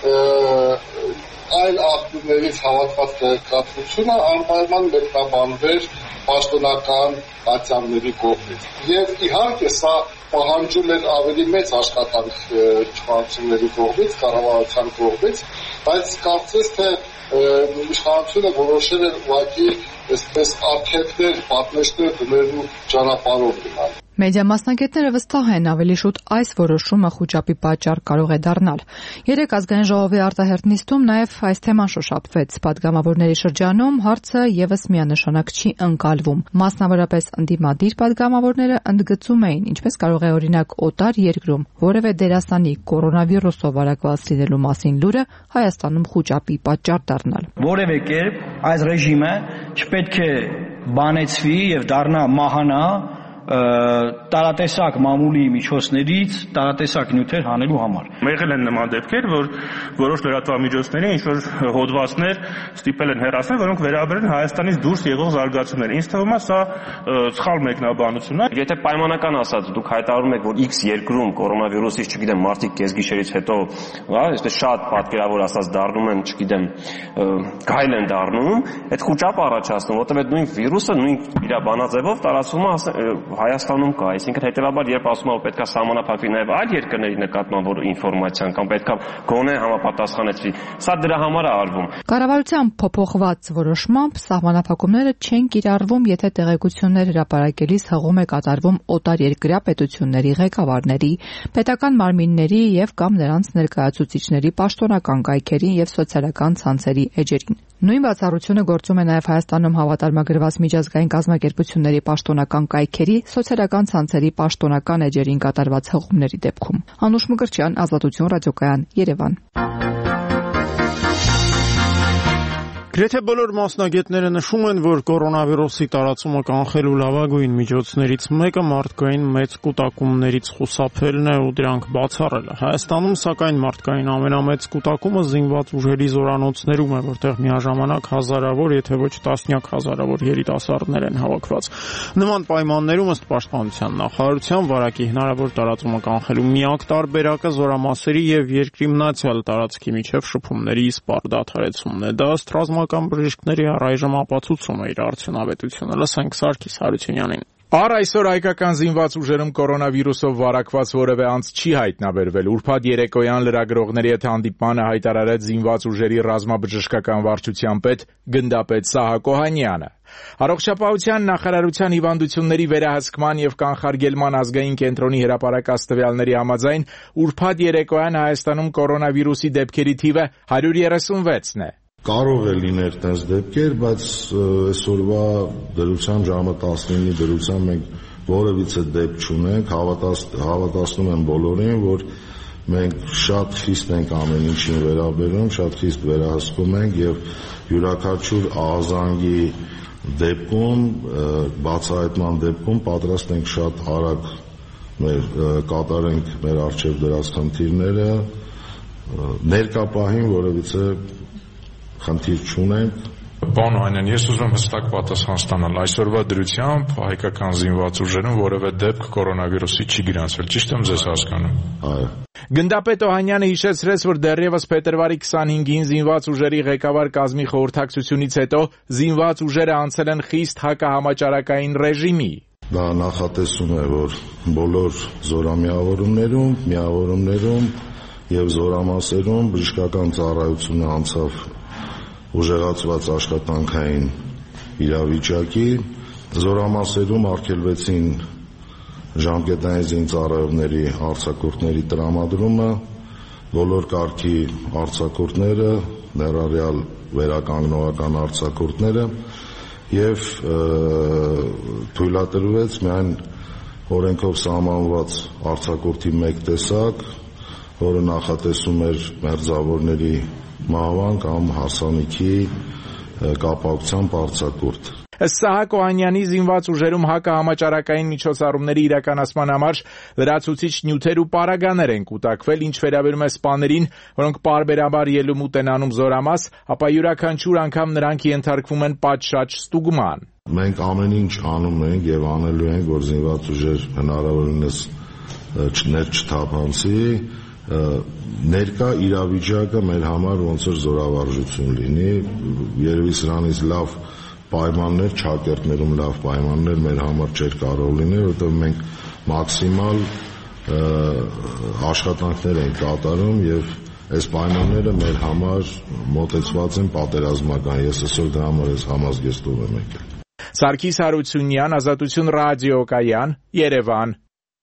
[SPEAKER 8] այլ աղբյուրներից հավաքված տեղեկատվությունը անպայման մեկնաբանվեր պաշտոնական ատյանների կողմից։ Եվ իհարկե սա պահանջում էր ավելի մեծ աշխատանք իշխանությունների կողմից, կառավարության կողմից, բայց կարծես թե իշխանությունը որոշել էր ուղղակի այսպես արգելքներ, պատնեշներ դնելու ճանապարհով գնալ։
[SPEAKER 21] Մեդիա մասնագետները վստահ են ավելի շուտ այս որոշումը խուճապի պատճառ կարող է դառնալ։ Երեք ազգային ժողովի արտահերթ նիստում նաև այս թեման շոշափվեց։ Պատգամավորների շրջանում հարցը եւս միանշանակ չի ընկալվում։ Մասնավորապես ընդդիմադիր պատգամավորները ընդգծում էին, ինչպես կարող է օրինակ օտար երկրում որևէ դերասանի կորոնավիրուսով վարակված լինելու մասին լուրը Հայաստանում խուճապի պատճառ դառնալ։
[SPEAKER 19] Որևէ կերպ այս ռեժիմը չպետք է բանեցվի եւ դառնա մահանա տարատեսակ մամուլի միջոցներից տարատեսակ նյութեր հանելու համար։
[SPEAKER 3] Եղել են նման դեպքեր, որ որոշ լրատվամիջոցների ինչ-որ հոդվածներ ստիպել են հեռացնել, որոնք վերաբերեն Հայաստանից դուրս եղող զարգացումներին։ Ինձ թվում է սա սխալ մեկնաբանություն է։
[SPEAKER 22] Եթե պայմանական ասած դուք հայտարարում եք, որ X երկրում կորոնավիրուսից, չգիտեմ, մարդիկ կեսգիշերից հետո, հա, այսպես շատ պատկերավոր ասած դառնում են, չգիտեմ, գայլ են դառնում, այդ խուճապ առաջացնում, որտեղ այդ նույն վիրուսը նույն իր բանաձևով տարածվում է Հայաստանում կա, այսինքն հետևաբար երբ ասում եմ պետքա սահմանափակվի նաև այլ երկրների նկատմամբ որ ինֆորմացիան կամ պետքա գոնե համապատասխանեցվի, սա դրա համար է արվում։
[SPEAKER 21] Կառավարության փոփոխված որոշմամբ սահմանափակումները չեն կիրառվում, եթե տեղեկություններ հրապարակելիս հղում է կատարվում օտարերկրյա պետությունների ղեկավարների, պետական մարմինների եւ կամ նրանց ներկայացուցիչների պաշտոնական կայքերին եւ սոցիալական ցանցերի էջերին։ Նույն բացառությունը գործում է նաև Հայաստանում հավատարմագրված միջազգային կազմակերպությունների պաշտոնական կայքերի, սոցիալական ցանցերի պաշտոնական էջերին կատարված հղումների դեպքում։ Անուշ Մկրտչյան, Ազատություն ռադիոկայան, Երևան։
[SPEAKER 1] Գրեթե բոլոր մասնագետները նշում են, որ կորոնավիրուսի տարածումը կանխելու լավագույն միջոցներից մեկը մարդկային մեծ կուտակումներից խուսափելն է ու դրանք բացառելը։ Հայաստանում, սակայն, մարդկային ամենամեծ կուտակումը զինված ուժերի զորանոցներում է, որտեղ միաժամանակ հազարավոր, եթե ոչ տասնյակ հազարավոր երիտասարդներ են հավաքված։ Նման պայմաններում, ըստ Պաշտպանության նախարարության, վարակի հնարավոր տարածումը կանխելու միակ տարբերակը զորամասերի եւ երկրի մնացյալ տարածքի միջև շփումների իսպառ դադարեցումն է։ Դա ըստ ռազմական բժիշկների առայժմ ապացուցում է իր արդյունավետությունը։ Լսենք Սարգիս Հարությունյանին։
[SPEAKER 2] Առ այսօր հայկական զինված ուժերում կորոնավիրուսով վարակված որևէ անձ չի հայտնաբերվել։ Ուրբաթ երեկոյան լրագրողների հետ հանդիպմանը հայտարարեց զինված ուժերի ռազմաբժշկական վարչության պետ գնդապետ Սահակ Օհանյանը։ Առողջապահության նախարարության հիվանդությունների վերահսկման եւ կանխարգելման ազգային կենտրոնի հրապարակած տվյալների համաձայն ուրբաթ երեկոյան Հայաստանում կորոնավիրուսի դեպքերի թիվը հարյուր երեսունվեցն է։
[SPEAKER 4] Կարող է լինել տես դեպքեր, բայց այսօրվա դրությամբ ժամը տասնինի դրությամբ մենք որևիցե դեպք չունենք, հավատացնում եմ բոլորին, որ մենք շատ խիստ ենք ամեն ինչին վերաբերում, շատ խիստ վերահսկում ենք եւ յուրաքանչյուր ահազանգի դեպքում, բացահայտման դեպքում պատրաստ ենք շատ արագ մեր կատարենք մեր առջև դրած խնդիրները, ներկա պահին որևիցե խնդիր չունենք։
[SPEAKER 2] Պարոն Օհանյան, ես ուզում եմ հստակ պատասխան ստանալ։ Այսօրվա դրությամբ հայկական զինված ուժերում որևէ դեպք կորոնավիրուսի չի գրանցվել, ճիշտ եմ ձեզ հասկանում։
[SPEAKER 4] Այո։
[SPEAKER 2] Գնդապետ Օհանյանը հիշեցրեց, որ դեռևս փետրվարի քսանհինգին զինված ուժերի ղեկավար կազմի խորհրդակցությունից հետո զինված ուժերը անցել են խիստ հակահամաճարակային ռեժիմի։
[SPEAKER 4] Դա նախատեսում է, որ բոլոր զորամիավորումներում, միավորումներում եւ զորամասերում բժշկական ծառայությունը անցավ ուժեղացված աշխատանքային իրավիճակի, զորամասերում արգելվեցին ժամկետային զինծառայողների արձակուրդների տրամադրումը, բոլոր կարգի արձակուրդները, ներառյալ վերականգնողական արձակուրդները եւ թույլատրվեց միայն օրենքով սահմանված արձակուրդի մեկ տեսակ, որը նախատեսում էր մերձավորների մահվան կամ հարսանիքի կապակցությամբ արձակուրդ։
[SPEAKER 2] Ըստ Սահակ Օհանյանի զինված ուժերում հակահամաճարակային միջոցառումների իրականացման համար լրացուցիչ նյութեր ու պարագաներ են կուտակվել, ինչ վերաբերում է սպաներին, որոնք պարբերաբար ելումուտ են անում զորամաս, ապա յուրաքանչյուր անգամ նրանք ենթարկվում են պատշաճ ստուգման։
[SPEAKER 4] Մենք ամեն ինչ անում ենք եւ անելու ենք, որ զինված ուժեր հնարավորինս չթափանցի, ներկա իրավիճակը մեր համար ոնց որ զորավարժություն լինի, երևի սրանից լավ պայմաններ, ճակերտներում լավ պայմաններ մեր համար չէր կարող լինել, որովհետև մենք մաքսիմալ աշխատանքներ ենք կատարում եւ այս պայմանները մեր համար մոտեցված են պատերազմական։ Ես այսօր դրա համար ես համազգեստով եմ եկել։
[SPEAKER 2] Սարգիս Հարությունյան, Ազատություն ռադիոկայան, Երևան։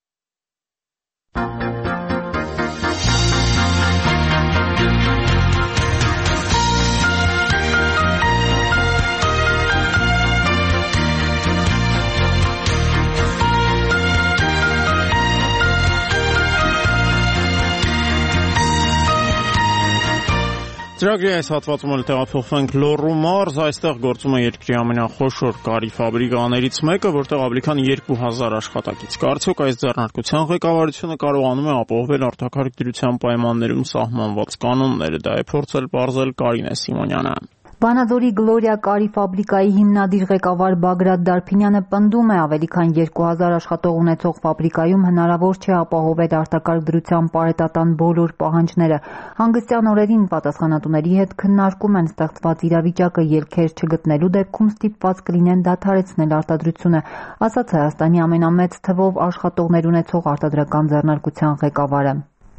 [SPEAKER 1] Ծրագրի այս հատվածում էլ տեղափոխվենք Լոռու մարզ, այստեղ գործում է երկրի ամենախոշոր կարի ֆաբրիկաներից մեկը, որտեղ ավելի քան երկու հազար աշխատակից կա։ Արդյոք այս ձեռնարկության ղեկավարությունը կարողանում է ապահովել արտակարգ դրության պայմաններում սահմանված կանոնները, դա է փորձել պարզել Կարինե Սիմոնյանը։
[SPEAKER 6] Վանաձորի Գլորիա կարի ֆաբրիկայի հիմնադիր ղեկավար Բագրատ Դարփինյանը պնդում է ավելի քան երկու հազար աշխատող ունեցող ֆաբրիկայում հնարավոր չէ ապահովել արտակարգ դրության պարետատան բոլոր պահանջները։ Հանգստյան օրերին պատասխանատուների հետ քննարկում են ստեղծված իրավիճակը ելքեր չգտնելու դեպքում ստիպված կլինեն դադարեցնել արտադրությունը, ասաց Հայաստանի ամենամեծ թվով աշխատողներ ունեցող արտադրական ձեռնարկության ղեկավարը։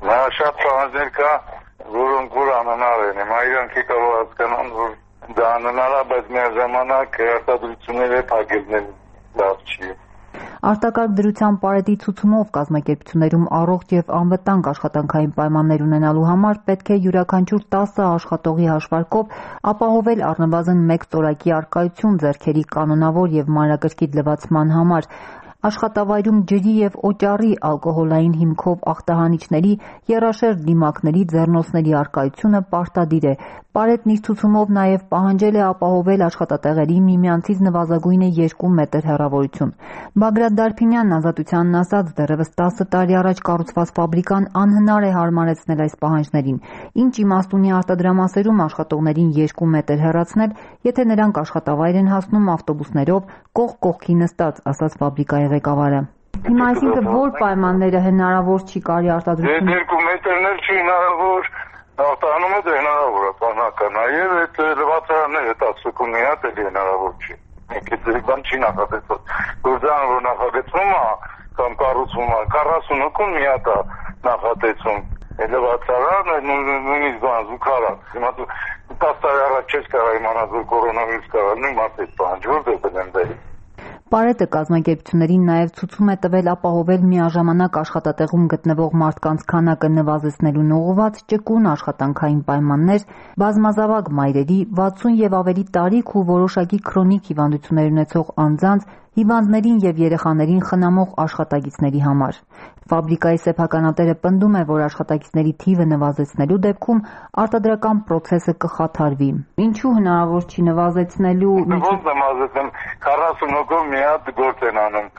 [SPEAKER 7] Շատ պահանջներ կա, որոնք որ անհնար են, հիմա իրանք կարող հասկանան, որ դա անհնար է, բայց միաժամանակ արտադրությունները փակելն լավ չի։
[SPEAKER 6] Արտակարգ դրության պարետի ցուցումով կազմակերպություններում առողջ եւ անվտանգ աշխատանքային պայմաններ ունենալու համար պետք է յուրաքանչյուր տասը աշխատողի հաշվարկով ապահովել առնվազն մեկ ծորակի առկայություն ձեռքերի կանոնավոր եւ մանրակրկիտ լվացման համար։ Աշխատավայրում ջրի եւ օճառի ալկոհոլային հիմքով ախտահանիչների, եռաշերտ դիմակների, ձեռնոցների առկայությունը պարտադիր է։ Պարետն իր ցուցումով նաեւ պահանջել է ապահովել աշխատատեղերի միմյանցից նվազագույնը երկու մետր հեռավորություն։ Բագրատ Դարփինյանն Ազատությանն ասաց, դեռևս տասը տարի առաջ կառուցված ֆաբրիկան անհնար է հարմարեցնել այս պահանջներին։ Ինչ իմաստ ունի արտադրամասերում աշխատողներին երկու մետր հեռացնել, եթե նրանք աշխատավայր են հասնում ավտոբուսներով կողք կողքի նստած, ասաց ֆաբրիկայի ղեկավարը։ Հիմա այսինքն որ պայմանները հնարավոր չի կարի արտադրություն։
[SPEAKER 7] Երկու մետրն էլ չի հնարավոր, արտահանումը դա հնարավոր է բանական, նաև այդ լվացարանները տաքսիկումի հատ էլ հնարավոր չի։ Մենք այդ բան չի նախատեսված։ Որ դա որ նախատեսվում է կամ կառուցվում է քառասունուկում մի հատ է նախատեսվում։ Լվացարանը նույնիսկ բան զուգարա։ Հիմա դու տասը տարի առաջ չես կարող իմանալ որ կորոնավիրուս կարող լինի, մարդիկ պահանջում դե բնեն դա։
[SPEAKER 6] Պարետը կազմակերպություններին նաև ցուցում է տվել ապահովել միաժամանակ աշխատատեղում գտնվող մարդկանց քանակը նվազեցնելուն ուղղված ճկուն աշխատանքային պայմաններ, բազմազավակ մայրերի, վաթսուն եւ ավելի տարիք ու որոշակի քրոնիկ հիվանդություններ ունեցող անձանց, հիվանդներին եւ երեխաներին խնամող աշխատակիցների համար։ Ֆաբրիկայի սեփականատերը պնդում է, որ աշխատակիցների թիվը նվազեցնելու դեպքում արտադրական process-ը կխաթարվի։ Ինչու հնարավոր չի նվազեցնելու։
[SPEAKER 7] Ո՞նց նվազեցնեմ, քառասուն հոգով մի հատ գործ են անում։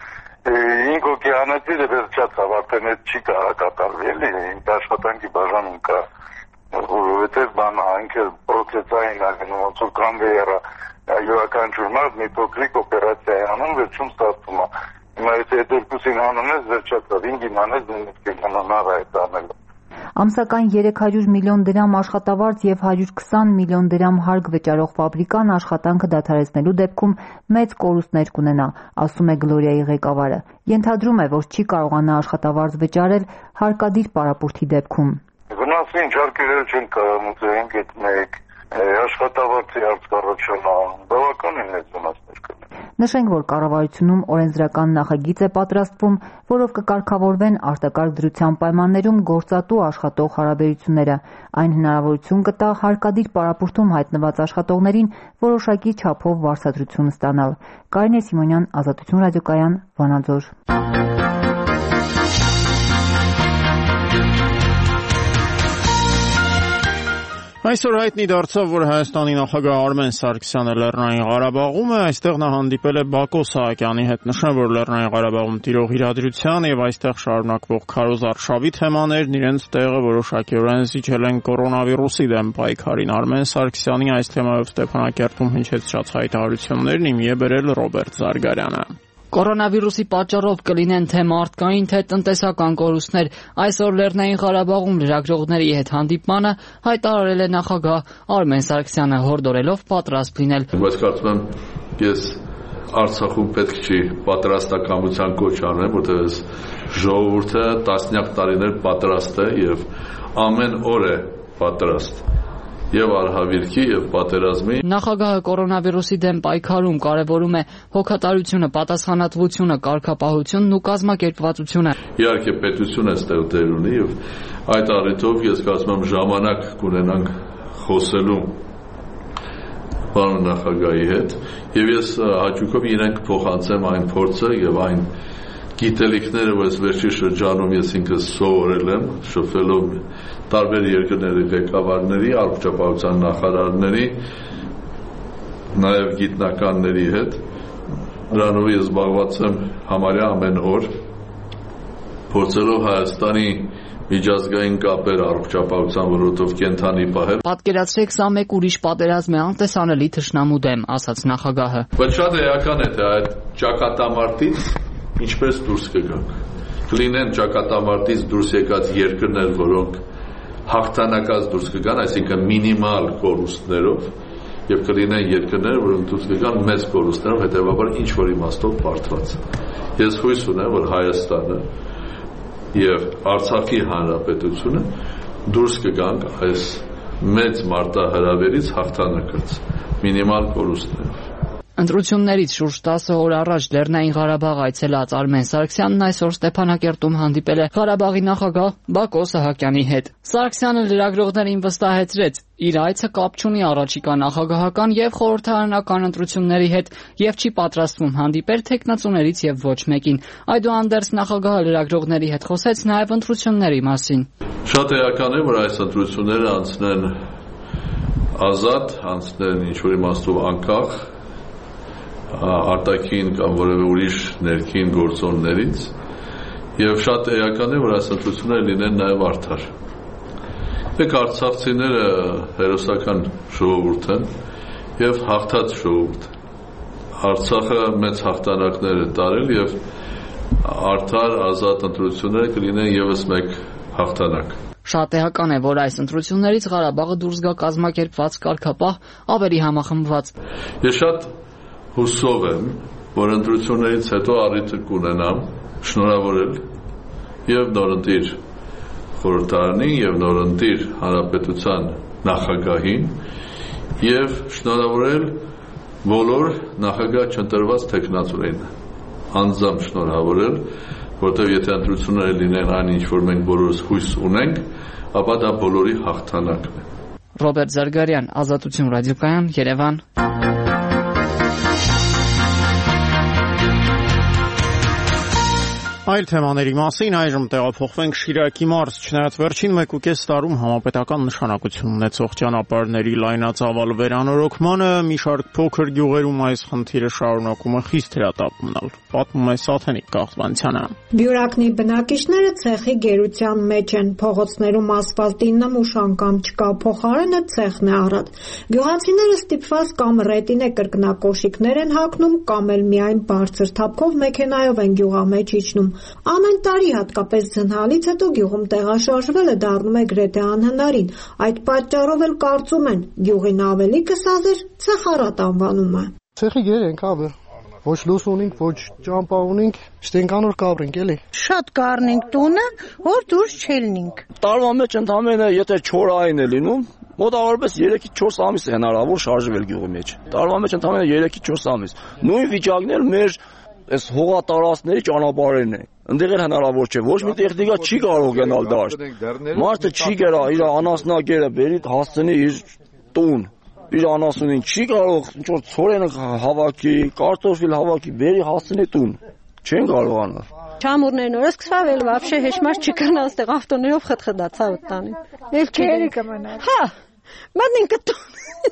[SPEAKER 7] Ինք հոգի անեցի դե վերջացավ, արդեն այդ չի կարող կատարվի, էլի, ինք աշխատանքի բաժանում կա։ Որովհետև բան այնքը process-ային անում, ոնց որ կամվեյերը յուրաքանչյուր մարդ մի փոքրիկ օպերացիա է անում, վերջում ստացվում է։ Հիմա եթե այդ երկուսին անում ես, վերջացավ, ինձ իմանես դու հնարավոր է տանել։
[SPEAKER 6] Ամսական երեք հարյուր միլիոն դրամ աշխատավարձ եւ հարյուր քսան միլիոն դրամ հարկ վճարող ֆաբրիկան աշխատանքը դադարեցնելու դեպքում մեծ կորուստներ կունենա, ասում է Գլորիայի ղեկավարը։ Ենթադրում է, որ չի կարողանա աշխատավարձ վճարել հարկադիր պարապուրտի դեպքում։
[SPEAKER 7] Վնասը ինչ հարկերը չեն կարող մուծենք այդ մեկ աշխատավարձի հարց կառաջանա, բավականին մեծ վնասներ կլինի։
[SPEAKER 6] Նշենք, որ կառավարությունում օրենսդրական նախագիծ է պատրաստվում, որով կկարգավորվեն արտակարգ դրության պայմաններում գործատու աշխատող հարաբերությունները։ Այն հնարավորություն կտա հարկադիր պարապուրտում հայտնված աշխատողներին որոշակի չափով վարձատրություն ստանալ։ Կարինե Սիմոնյան, Ազատություն ռադիոկայան, Վանաձոր։
[SPEAKER 1] Այսօր հայտնի դարձավ, որ Հայաստանի նախագահ Արմեն Սարգսյանը Լեռնային Ղարաբաղում է, այստեղ նա հանդիպել է Բակո Սահակյանի հետ, նշեմ, որ Լեռնային Ղարաբաղում տիրող իրադրության եւ այստեղ շարունակվող քարոզարշավի թեմաներն իրենց տեղը որոշակիորեն զիջել են կորոնավիրուսի դեմ պայքարին։ Արմեն Սարգսյանի այս թեմայով Ստեփանակերտում հնչեցրած հայտարարություններն իմի է բերել Ռոբերտ Զարգարյանը։
[SPEAKER 23] Կորոնավիրուսի պատճառով կլինեն թե մարդկային, թե տնտեսական կորուստներ։ Այսօր Լեռնային Ղարաբաղում լրագրողների հետ հանդիպմանը հայտարարել է նախագահ Արմեն Սարգսյանը, հորդորելով պատրաստ լինել։
[SPEAKER 24] Բայց կարծում եմ, ես Արցախում պետք չի պատրաստակամության կոչ անեմ, որտեղ այս ժողովուրդը տասնյակ տարիներ պատրաստ է եւ ամեն օր է պատրաստ։ Եվ արհավիրքի եւ պատերազմի։
[SPEAKER 23] Նախագահը կորոնավիրուսի դեմ պայքարում կարևորում է հոգատարությունը, պատասխանատվությունը, կարգապահությունն ու կազմակերպվածությունը։
[SPEAKER 24] Իհարկե պետությունը ստեղ դեր ունի եւ այդ առիթով ես կարծում եմ ժամանակ կունենանք խոսելու պարոն նախագահի հետ եւ ես հաճույքով իրենք փոխանցեմ այն փորձը եւ այն գիտելիքները, որ ես վերջի շրջանում ես ինքս սովորել եմ, շփվելով տարբեր երկրների ղեկավարների, առողջապահության նախարարների, նաև գիտնականների հետ, դրանով ես զբաղված եմ համարյա ամեն օր, փորձելով Հայաստանի միջազգային կապեր առողջապահության ոլորտով կենթանի պահել։
[SPEAKER 23] Պատկերացրեք, սա մեկ ուրիշ պատերազմ է անտեսանելի թշնամու դեմ, ասաց նախագահը։
[SPEAKER 24] Բայց շատ էական է, թե այդ ճակատամարտից ինչպես դուրս կգանք։ Կլինեն ճակատամարտից դուրս եկած երկրներ, որոնք հաղթանակած դուրս կգան, այսինքն մինիմալ կորուստներով, եւ կլինեն երկրներ, որոնք դուրս կգան մեծ կորուստներով, հետեւաբար ինչ որ իմաստով բարդված։ Ես հույս ունեմ, որ Հայաստանը եւ Արցախի հանրապետությունը դուրս կգանք այս մեծ մարտահրավերից հաղթանակած մինիմալ կորուստներով։
[SPEAKER 23] Ընտրություններից շուրջ տասը օր առաջ Լեռնային Ղարաբաղ այցելած Արմեն Սարգսյանն այսօր Ստեփանակերտում հանդիպել է Ղարաբաղի նախագահ Բակո Սահակյանի հետ։ Սարգսյանը լրագրողներին վստահեցրեց, իր այցը կապ չունի առաջիկա նախագահական եւ խորհրդարանական ընտրությունների հետ եւ չի պատրաստվում հանդիպել թեկնածուներից եւ ոչ մեկին։ Այդուհանդերձ նախագահը լրագրողների հետ խոսեց նաեւ ընտրությունների մասին։
[SPEAKER 24] Շատ էական է, որ այս ընտրությունները անցնեն ազատ, անցնեն ինչ որ իմաստով անկախ արտաքին կամ որևէ ուրիշ ներքին գործոններից եւ շատ էական է, որ այս ընտրությունները լինեն նաեւ արդար։ Դեք արցախցիները հերոսական ժողովուրդ են եւ հաղթած ժողովուրդ։ Արցախը մեծ հաղթանակներ է տարել եւ արդար ազատ ընտրությունները կլինեն եւս մեկ հաղթանակ։
[SPEAKER 23] Շատ էական է, որ այս ընտրություններից Ղարաբաղը դուրս գա կազմակերպված կարգապահ, ավելի համախմբված։
[SPEAKER 24] Ես շատ հուսով եմ, որ ընտրություններից հետո առիթ կունենամ շնորհավորել եւ նորընտիր խորհրդարանին եւ նորընտիր հանրապետության նախագահին եւ շնորհավորել բոլոր նախագահ չընտրված թեկնածուներին։ Անձամբ շնորհավորել, որտեղ եթե ընտրությունները լինեն այն ինչ որ մենք բոլորս հույս ունենք, ապա դա բոլորի հաղթանակն է։
[SPEAKER 23] Ռոբերտ Զարգարյան, Ազատություն ռադիոկայան, Երևան։
[SPEAKER 1] Այլ թեմաների մասին այժմ տեղափոխվենք Շիրակի մարզ, չնայած վերջին մեկուկես տարում համապետական նշանակություն ունեցող ճանապարհների լայնածավալ վերանորոգմանը մի շարք փոքր գյուղերում այս խնդիրը շարունակում է խիստ հրատապ մնալ, պատմում է Սաթենիկ Կաղթվանցյանը։
[SPEAKER 5] Բյուրակնի բնակիչները ցեխի գերության մեջ են, փողոցներում ասֆալտի նմուշ անգամ չկա, փոխարենը ցեխն է առատ։ Գյուղացիները ստիպված կամ ռետինե կրկնակոշիկներ են հագնում, կամ էլ միայն բարձր թափքով մեքենայով են գյուղամեջ իջնում։ Ամեն տարի հատկապես ձնհալից հետո գյուղում տեղաշարժվելը դառնում է գրեթե անհնարին, այդ պատճառով էլ կարծում են գյուղին ավելի կսազեր ցեխարատ անվանում է։
[SPEAKER 11] Ցեխի գեր ենք ավը, ոչ լուս ունենք, ոչ ճամպա ունենք, շտենկանոր կառնենք էլի։
[SPEAKER 12] Շատ կառնենք տունը, որ դուրս չելնենք։
[SPEAKER 13] Տարվա մեջ ընդամենը եթե չորս այն է լինում, մոտավորապես երեքից չորս ամիս է հնարավոր շարժվել գյուղի մեջ։ Տարվա մեջ ընդամենը երեքից չորս ամիս։ Նույն վիճակն էլ մեր այս հողատարածքների ճանապարհերն է։ Այնտեղ էլ հնարավոր չէ, ոչ մի տեխնիկա չի կարող գնալ դաշտ։ Մարդը չի գերա իր անասնագերը բերի հասցնի իր տուն, իր անասունին չի կարող ինչ որ ցորեն հավաքի, կարտոֆիլ հավաքի, բերի հասցնի տուն։ Չեն կարողանալ։
[SPEAKER 12] Չամուրներն օրը սկսավ էլ вообще հեշմար չկան այստեղ ավտոներով խտխտացա տանին։ Էլ քերի կմնա։ Հա, մտնին կտուն։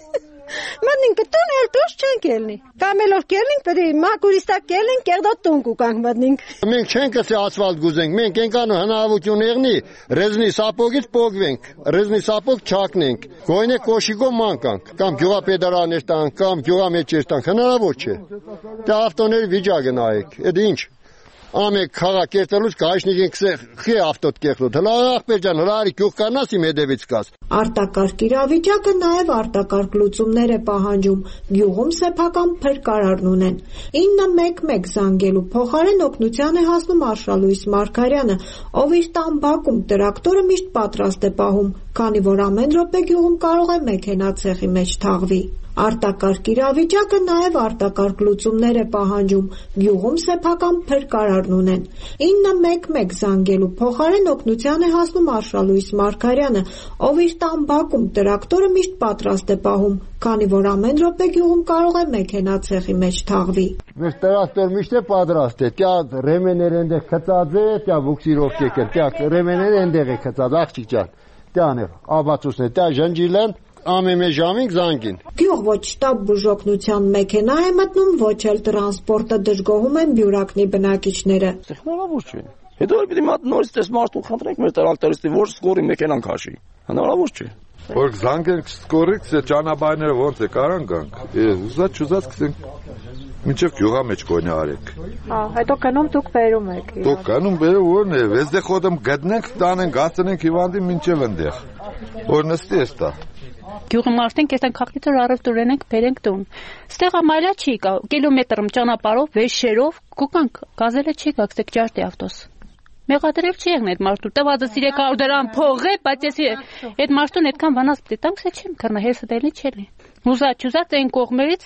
[SPEAKER 12] Մտնին կտուն էլ դուրս չենք ելնի։ Կամելով կելնենք, պետք է մակուրիստակ կելնենք, կեղդոտ տուն կուկանք մտնենք։
[SPEAKER 25] Մենք չենք ասի ասֆալտ գուզենք, մենք ենքանու հնարավորություն եղնի, ռեզնի սապոգից պոգվենք, ռեզնի սապոգ չակնենք, գոյնե կոշիկով մանկանք, կամ գյուղապետարաներ տանք, կամ գյուղամեջեր տանք, հնարավոր չէ։ Դա ավտոների վիճակը նայեք, այդ ինչ։ Ամեկ խաղա կերտելուց կայշնիկին քսե ավտոտ կեղլոտ, հլարախ պերջան, հլարի կյուղ կանասի մեդևից կաս։
[SPEAKER 5] Արտակարգ իրավիճակը նաև արտակարգ լուծումներ է պահանջում, գյուղում սեփական փրկարարն ունեն։ ինը մեկ մեկ զանգելու փոխարեն օգնության է հասնում Արշալույս Մարգարյանը, ով իր տան բակում տրակտորը միշտ պատրաստ է պահում, քանի որ ամեն րոպե գյուղում կարող է մեքենա ցեխի մեջ թաղվի։ Արտակարգ իրավիճակը նաև արտակարգ լուծումներ է պահանջում, գյուղում սեփական փրկարարն ունեն։ ինը մեկ մեկ զանգելու փոխարեն օգնության է հասնում Արշալույս Մարգարյանը, ով իր տան բակում տրակտորը միշտ պատրաստ է պահում, քանի որ ամեն րոպե գյուղում կարող է մեքենա ցեխի մեջ թաղվի։
[SPEAKER 25] Մեր տրակտոր միշտ է պատրաստ է, տյա ռեմեներ ընդեղ խծած է, տյա վուքսիրով կեկել, տյա ռեմեներ ընդեղ է խծած, աղջիկ ջան, տյան է, աբացուսն է, տյա ժնջիլեն, ամեմե ժամին զանգին։
[SPEAKER 5] Գյուղ ոչ շտաբ բուժօգնության մեքենա է մտնում, ոչ էլ տրանսպորտը դժգոհում են Բյուրակնի բնակիչները։
[SPEAKER 13] Հնարավոր չէ։ Հետո էլ պիտի մատ նորից դες մարդու խնդրենք մեր տրակտորիստի որ սկորի մեքենան քաշի։ Հնարավոր չէ։
[SPEAKER 9] Որ զանգենք սկորից ճանապարհները ոնց է կարան գանք։ Ուզած չուզած գցենք մինչև գյուղա մեջ կոնի արեք։
[SPEAKER 10] Հա, հետո գնում դուք բերում եք։
[SPEAKER 9] Դուք գնում բերում ո՞րն է, վեզդե խոդում գտնենք, տանենք, գացնենք հիվանդի մինչև ընդեղ։ Որ նստի է ստա։
[SPEAKER 10] Գյուղի մարդենք այստեղ քաղաքից առևտուր ունենք, բերենք տուն։ Ստեղ ամայլա չի կա, կիլոմետր ճանապարհով, վեշերով, կուկանք, գազելը չի գա, ստեղ ջարդի ավտոս։ Մեղադրել չի եղն այդ մարդու, տվածը երեք հարյուր դրամ փող է, բայց ես այդ մարդուն այդքան վնաս պիտի տանք, սա չեմ կռնա, հեսը դելի չելի։ Ուզած չուզած այն կողմերից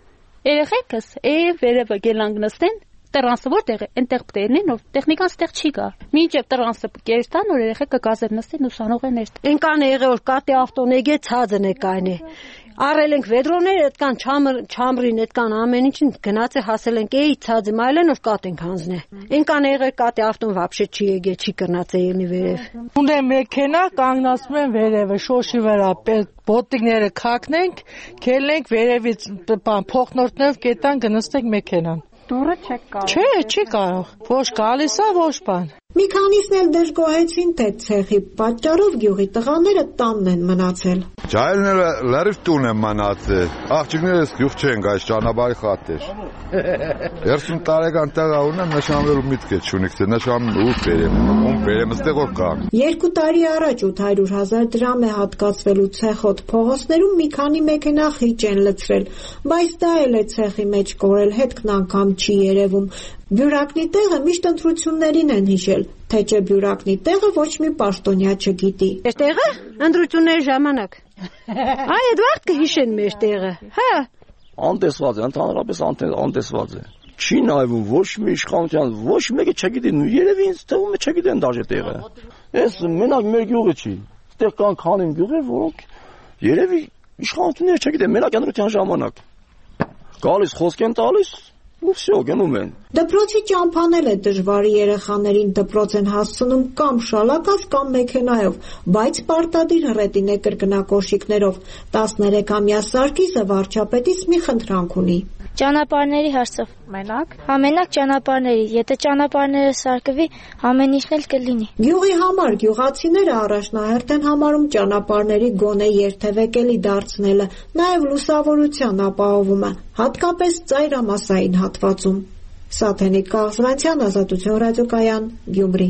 [SPEAKER 10] երեխեքս է վերևը գելանք նստեն, տրանսը որտեղ է, այնտեղ պետք է լինեն, որ տեխնիկան ստեղ չի գա։ Մինչև տրանսը կերստան, որ երեխեքը գազեր նստեն ու սանող են էշտ։ Ինքան եղե որ կատի ավտոն եկե ցածն է կային է։ Արել ենք վեդրոներ, այդքան չամր չամրին, այդքան ամեն ինչին գնաց է հասել ենք էի ցածը մայլեն որ կատ ենք հանձնե։ Ինքան եղե կատի ավտոն вообще չի եկե, չի կռնած է ելնի վերև։
[SPEAKER 14] Ունե մեքենա կանգնացնում են վերևը, շոշի վրա, բոտիկները քակնենք, քելենք վերևից փոխնորդներով կետան գնստենք մեքենան։
[SPEAKER 10] Դուրը չեք կարող։
[SPEAKER 14] Չէ, չի կարող։ Ոչ գալիս է, ոչ բան։
[SPEAKER 5] Մի քանիսն էլ դժգոհեցին, թե ցեխի պատճառով գյուղի տղաները տանն են մնացել։
[SPEAKER 9] Ջայլները լրիվ տուն են մնացել։ Աղջիկներս գյուղ չեն գայս ճանապարհի խաթեր։ երեսուն տարեկան տղա ունեմ, նշանվելու միտք է չունիք, թե նշանն ու բերեմ, ում բերեմ, ստեղ որ կա։
[SPEAKER 5] Երկու տարի առաջ ութ հարյուր հազար դրամ է հատկացվելու ցեխոտ փողոցներում մի քանի մեքենա խիճ են լցրել, բայց դա էլ է ցեխի մեջ կորել, հետքն անգամ չի երևում։ Բյուրակնի տեղը միշտ ընտրություններին են հիշել, թե չէ բյուրակնի տեղը ոչ մի պաշտոնյա չգիտի։
[SPEAKER 10] Այս տեղը ընտրությունների ժամանակ։ Այ այդ վաղ կհիշեն մեր տեղը։ Հա։
[SPEAKER 13] Անտեսված է, ընդհանրապես անտեսված է։ Չի նայվում ոչ մի իշխանության, ոչ մեկը չգիտի, երևի ինձ թվում է չգիտեն դաժե տեղը։ Այս մենակ մեր գյուղը չի։ Այդտեղ կան քանին գյուղեր, որոնք երևի իշխանությունները չգիտեն, մենակ ընտրության ժամանակ։ Գալիս խոսք են տալիս ու всё գնում են։
[SPEAKER 5] Դպրոցի ճամփանել է դժվարի երեխաներին դպրոց են հասցնում կամ շալակած կամ մեքենայով, բայց պարտադիր հռետին է կրկնակոշիկներով։ տասներեքամյա Սարգիսը վարչապետից մի խնդրանք ունի։
[SPEAKER 16] Ճանապարհների հարցով։
[SPEAKER 10] Մենակ։
[SPEAKER 16] Ամենակ ճանապարհների, եթե ճանապարհները սարքվի, ամեն ինչն էլ կլինի։
[SPEAKER 5] Գյուղի համար գյուղացիները առաջնահերթ են համարում ճանապարհների գոնե երթևեկելի դարձնելը, նաև լուսավորության ապահովումը, հատկապես ծայրամասային հատվածում։ Սաթենիկ Կաղզվանցյան, Ազատություն ռադիոկայան, Գյումրի։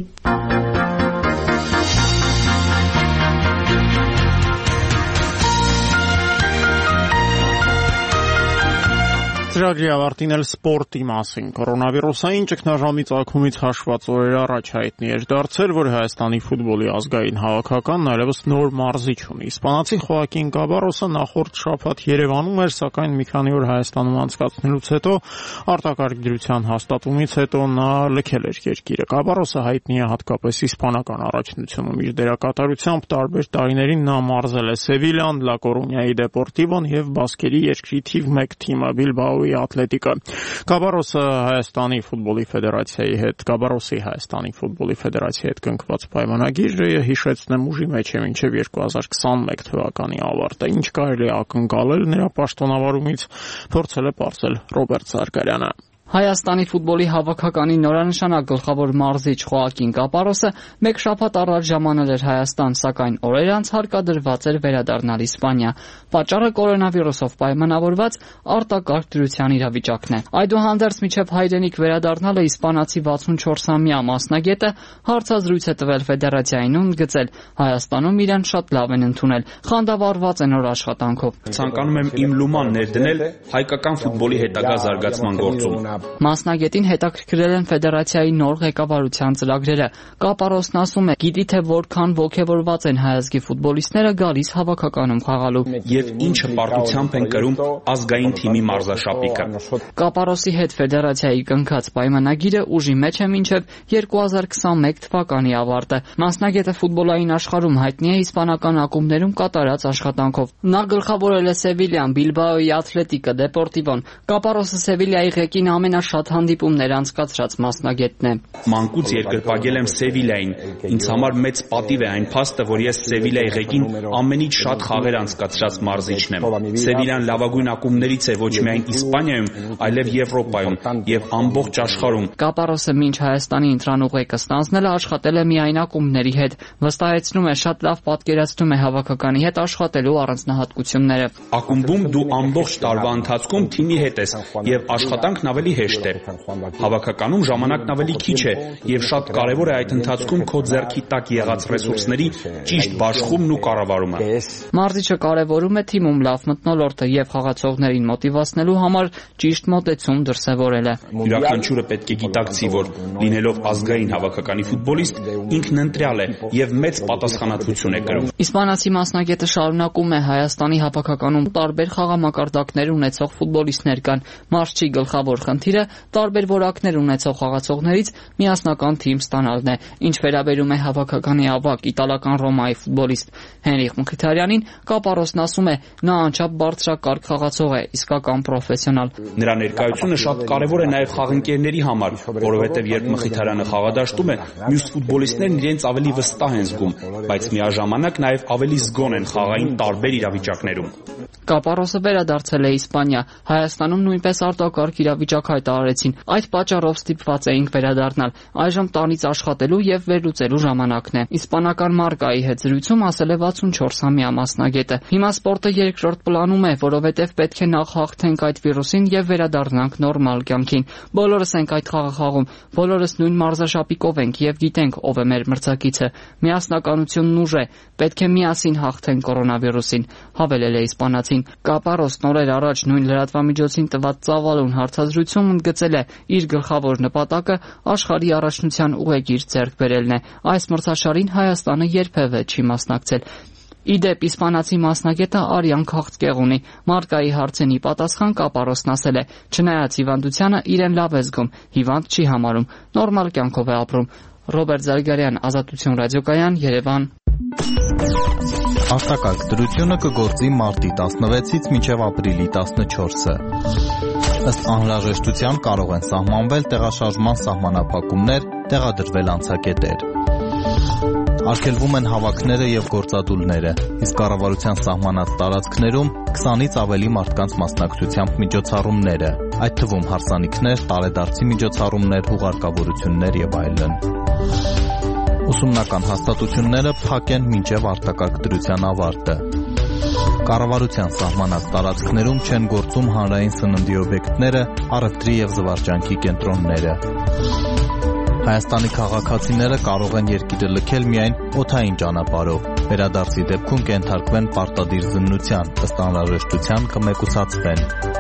[SPEAKER 1] Ծրագրի ավարտին էլ սպորտի մասին։ Կորոնավիրուսային ճգնաժամի ծագումից հաշված օրեր առաջ հայտնի էր դարձել, որ Հայաստանի ֆուտբոլի ազգային հավաքականն այլևս նոր մարզիչ ունի։ Իսպանացի Խոակին Կաբարոսը նախորդ շաբաթ Երևանում էր, սակայն մի քանի օր Հայաստանում անցկացնելուց հետո արտակարգ դրության հաստատումից հետո նա լքել էր երկիրը։ Կաբարոսը հայտնի է հատկապես իսպանական առաջնությունում իր դերակատարությամբ տարբեր տարիներին նա մարզել է Սևիլյան, Լա Կորունյայի Դեպորտիվոն եւ բասկերի երկրի թիվ մեկ թիմը Բիլբաո Ատլետիկը։ Կաբարոսը Հայաստանի ֆուտբոլի ֆեդերացիայի հետ Կաբարոսի Հայաստանի ֆուտբոլի ֆեդերացիայի հետ կնքված պայմանագիրը հիշեցնեմ ուժի մեջ է մինչև երկու հազար քսանմեկ թվականի ավարտը։ Ինչ կարելի է ակնկալել նրա պաշտոնավարումից, փորձել է պարզել Ռոբերտ Զարգարյանը։
[SPEAKER 23] Հայաստանի ֆուտբոլի հավաքականի նորանշանակ գլխավոր մարզիչ Խոակին Կապարոսը մեկ շաբաթ առաջ ժամանել էր Հայաստան, սակայն օրեր անց հարկադրված էր վերադառնալ Իսպանիա։ Պատճառը կորոնավիրուսով պայմանավորված արտակարգ դրության իրավիճակն է։ Այդուհանդերձ մինչև հայրենիք վերադառնալը իսպանացի վաթսունչորսամյա մասնագետը հարցազրույց է տվել ֆեդերացիային ու ընդգծել Հայաստանում իրեն շատ լավ են ընդունել, խանդավառված են նոր աշխատանքով։
[SPEAKER 17] Ցանկանում եմ իմ լուման ներդնել հայկական ֆուտբոլի հետագա զարգացման գործում։
[SPEAKER 23] Մասնագետին հետաքրքրել են ֆեդերացիայի նոր ղեկավարության ծրագրերը։ Կապարոսն ասում է, գիտի թե որքան ոգևորված են հայազգի ֆուտբոլիստները գալիս հավաքականում խաղալու
[SPEAKER 17] եւ ինչը պարտությամբ են կրում ազգային թիմի մարզաշապիկը։
[SPEAKER 23] Կապարոսի հետ ֆեդերացիայի կնքած պայմանագիրը ուժի մեջ է մինչև երկու հազար քսանմեկ թվականի ավարտը։ Մասնագետը ֆուտբոլային աշխարհում հայտնի է իսպանական ակումբներում կատարած աշխատանքով։ Նա գլխավորել է Սևիլյան, Բիլբաոյի Ատլետիկը, Դեպորտիվոն։ Կապարոսը Սևիլիայի ղեկին ամեն ամենաշատ հանդիպումներ անցկացրած մասնագետն է։
[SPEAKER 17] Մանկուց երկրպագել եմ Սևիլային։ Ինձ համար մեծ պատիվ է այն փաստը, որ ես Սևիլայի ղեկին ամենից շատ խաղեր անցկացրած մարզիչն եմ։ Սևիլան լավագույն ակումբներից է ոչ միայն Իսպանիայում, այլև Եվրոպայում եւ ամբողջ աշխարհում։
[SPEAKER 23] Կապարոսը մինչ Հայաստանի ընտրանուղեկը ստանձնել աշխատել է միայն ակումբների հետ, վստահեցնում է շատ լավ պատկերացնում է հավաքականի հետ աշխատելու առանձնահատկությունները։
[SPEAKER 17] Ակումբում դու ամբողջ տարվա ընթացքում թիմի հետ ես եւ աշխատանքն ավելի հեշտ է։ Հավաքականում ժամանակն ավելի քիչ է եւ շատ կարեւոր է այդ ընթացքում քո ձեռքի տակ եղած ռեսուրսների ճիշտ բաշխումն ու կառավարումը։
[SPEAKER 23] Մարզիչը կարևորում է թիմում լավ մթնոլորտը եւ խաղացողներին մոտիվացնելու համար ճիշտ մոտեցում դրսեւորել է։
[SPEAKER 17] Յուրաքանչյուրը պետք է գիտակցի, որ լինելով ազգային հավաքականի ֆուտբոլիստ, ինքն ընտրյալ է եւ մեծ պատասխանատվություն է կրում։
[SPEAKER 23] Իսպանացի մասնագետը շարունակում է Հայաստանի հավաքականում տարբեր խաղամակարդակներ ունեցող ֆուտբոլիստներ կան։ Մարզչի գլխավոր խնդիրը տարբեր որակներ ունեցող խաղացողներից միասնական թիմ ստանալն է։ Ինչ վերաբերում է հավաքականի ավագ իտալական Ռոմայի ֆուտբոլիստ Հենրիխ Մխիթարյանին, Կապարոսն ասում է, նա անչափ բարձրակարգ խաղացող է, իսկական պրոֆեսիոնալ։
[SPEAKER 17] Նրա ներկայությունը շատ կարևոր է նաև խաղընկերների համար, որովհետև երբ Մխիթարյանը խաղադաշտում է, մյուս ֆուտբոլիստներն իրենց ավելի վստահ են զգում, բայց միաժամանակ նաև ավելի զգոն են խաղային տարբեր իրավիճակներում։
[SPEAKER 23] Կապարոսը վերադարձել է Իսպանիա, Հայաստանում նույնպես արտակարգ իրավիճակ հայտարարեցին։ Այդ պատճառով ստիպված էինք վերադառնալ։ Այժմ տանից աշխատելու եւ վերլուծելու ժամանակն է։ Իսպանական Մարկայի հետ զրույցում ասել է վաթսունչորսամյա մասնագետը։ Հիմա սպորտը երկրորդ պլանում է, որովհետեւ պետք է նախ հաղթենք այդ վիրուսին եւ վերադառնանք նորմալ կյանքին։ Բոլորս ենք այդ խաղը խաղում, բոլորս նույն մարզաշապիկով ենք եւ գիտենք ով է մեր մրցակիցը։ Միասնականությունն ուժ է, պետք է միասին հաղթենք կորոնավիրուսին, հավելել է իսպանացին։ Կապարոսն օրեր առաջ նույն լրատվամիջոցին տված ծավալուն հարցազրույցում ընդգծել է իր գլխավոր նպատակը աշխարհի առաջնության ուղեգիր ձեռք բերելն է։ Այս մրցաշարին Հայաստանը երբևէ չի մասնակցել։ Իդեպ իսպանացի մասնագետը արյան քաղցկեղ ունի։ Մարկայի հարցենի պատասխան Կապարոսն ասել է. չնայած հիվանդությանը իրեն լավ է զգում, հիվանդ չի համարում, նորմալ կյանքով է ապրում։ Ռոբերտ Զարգարյան, Ազատություն ռադիոկայան, Երևան։
[SPEAKER 8] Արտակարգ դրությունը կգործի մարտի տասնվեցից մինչև ապրիլի տասնչորսը։ Ըստ անհրաժեշտության կարող են սահմանվել տեղաշարժման սահմանափակումներ, տեղադրվել անցակետեր։ Արգելվում են հավաքները եւ գործադուլները, իսկ կառավարության սահմանած տարածքներում քսանից ավելի մարդկանց մասնակցությամբ միջոցառումները, այդ թվում հարսանիքներ, տարեդարձի միջոցառումներ, հուղարկավորություններ եւ այլն։ Ուսումնական հաստատությունները փակ են մինչև արտակարգ դրության ավարտը։ Կառավարության սահմանած տարածքներում չեն գործում հանրային սննդի օբյեկտները, առևտրի եւ զվարճանքի կենտրոնները։ Հայաստանի քաղաքացիները կարող են երկիրը լքել միայն օդային ճանապարհով։ Վերադարձի դեպքում կենթարկվեն պարտադիր զննության, ըստ անհրաժեշտության կմեկուսացվեն։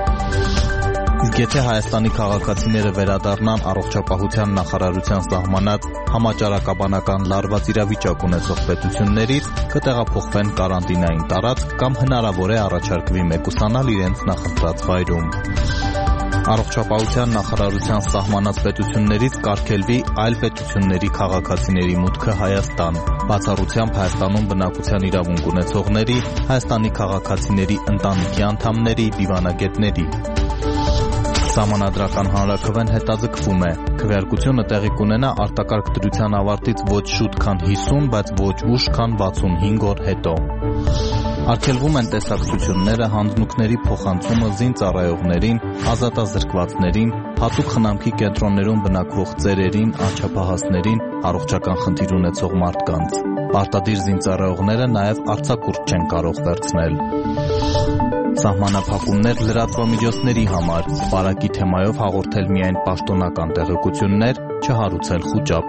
[SPEAKER 8] Իսկ եթե Հայաստանի քաղաքացիները վերադառնան առողջապահության նախարարության սահմանած համաճարակաբանական լարված իրավիճակ ունեցող պետություններից, կտեղափոխվեն կարանտինային տարածք կամ հնարավոր է առաջարկվի մեկուսանալ իրենց նախընտրած վայրում։ Առողջապահության նախարարության սահմանած պետություններից կարգելվի այլ պետությունների քաղաքացիների մուտքը Հայաստան, բացառությամբ Հայաստանում բնակության իրավունք ունեցողների, Հայաստանի քաղաքացիների ընտանիքի անդամների, դիվանագետների։ Սահմանադրական հանրաքվեն հետաձգվում է։ Քվեարկությունը տեղի կունենա արտակարգ դրության ավարտից ոչ շուտ քան հիսուն, բայց ոչ ուշ քան վաթսունհինգ օր հետո։ Արգելվում են տեսակցությունները, հանձնուկների փոխանցումը զինծառայողներին, ազատազրկվածներին, հատուկ խնամքի կենտրոններում բնակվող ծերերին, անչափահասներին, առողջական խնդիր ունեցող մարդկանց։ Պարտադիր զինծառայողները նաև արձակուրդ չեն կարող վերցնել։ Սահմանափակումներ լրատվամիջոցների համար, վարակի թեմայով հաղորդել միայն պաշտոնական տեղեկություններ, չհարուցել խուճապ։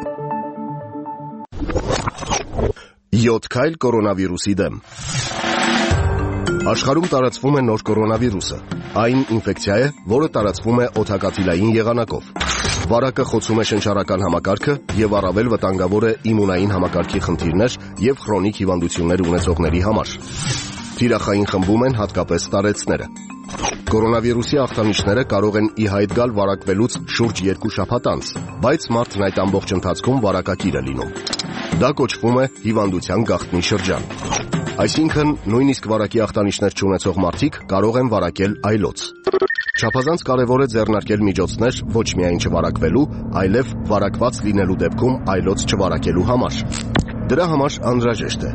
[SPEAKER 15] յոթ քայլ կորոնավիրուսի դեմ։ Աշխարհում տարածվում է նոր կորոնավիրուսը։ Այն ինֆեկցիա է, որը տարածվում է օդակաթիլային եղանակով։ Վարակը խոցում է շնչառական համակարգը եւ առավել վտանգավոր է իմունային համակարգի խնդիրներ եւ քրոնիկ հիվանդություններ ունեցողների համար։ Թիրախային խմբում են հատկապես տարեցները։ Կորոնավիրուսի ախտանիշները կարող են ի հայտ գալ վարակվելուց շուրջ երկու շաբաթ անց, բայց մարդն այդ ամբողջ ընթացքում վարակակիր է լինում։ Դա կոչվում է հիվանդության գաղտնի շրջան։ Այսինքն, նույնիսկ վարակի ախտանիշներ չունեցող մարդիկ կարող են վարակել այլոց։ Չափազանց կարևոր է ձեռնարկել միջոցներ ոչ միայն չվարակվելու, այլև վարակված լինելու դեպքում այլոց չվարակելու համար։ Դրա համար անհրաժեշտ է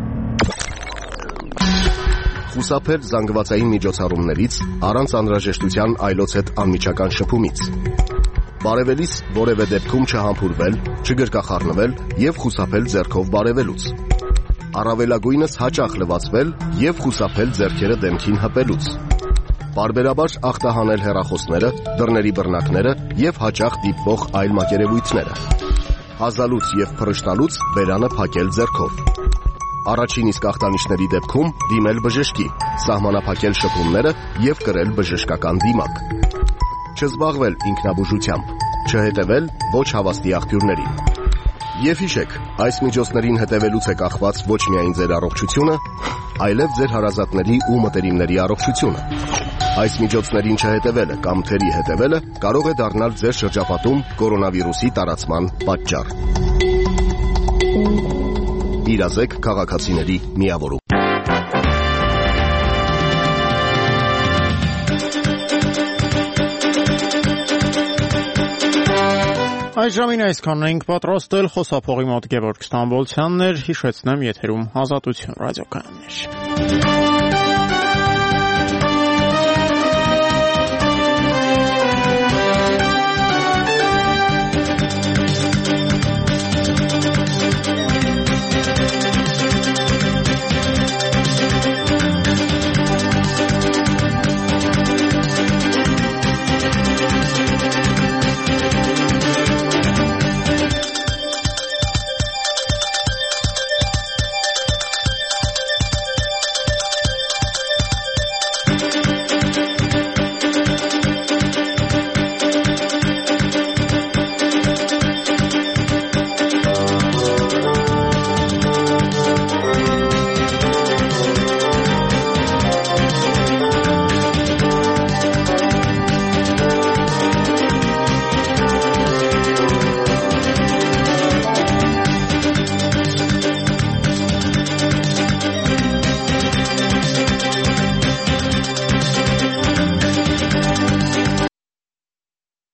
[SPEAKER 15] խուսափել զանգվածային միջոցառումներից, առանց անհրաժեշտության այլոց հետ անմիջական շփումից։ Բարևելիս որևէ դեպքում չհամբուրվել, չգրկախառնվել եւ խուսափել ձեռքով բարևելուց։ Առավելագույնս հաճախ լվացվել եւ խուսափել ձեռքերը դեմքին հպելուց։ Բարբերաբար ախտահանել հեռախոսները, դռների բռնակները եւ հաճախ դիպվող այլ մակերևույթները։ Հազալուց եւ փռշտալուց բերանը փակել ձեռքով։ Առաջին իսկ ախտանիշների դեպքում դիմել բժշկի, սահմանափակել շփումները եւ կրել բժշկական դիմակ։ Չզբաղվել ինքնաբուժությամբ, չհետևել ոչ հավաստի աղբյուրներին։ Եվ հիշեք, այս միջոցներին հետևելուց է կախված ոչ միայն ձեր առողջությունը, այլև ձեր հարազատների ու մտերիմների առողջությունը։ Այս միջոցներին չհետևելը կամ թերի հետևելը կարող է դառնալ ձեր շրջապատում կորոնավիրուսի տարածման պատճառ։ Իրազեկ քաղաքացիների միավորում։
[SPEAKER 1] Այս ժամին այսքանն էինք պատրաստել, խոսափողի մոտ Գևորգ Ստամբոլցյանն էր, հիշեցնեմ եթերում Ազատություն ռադիոկայանն էր։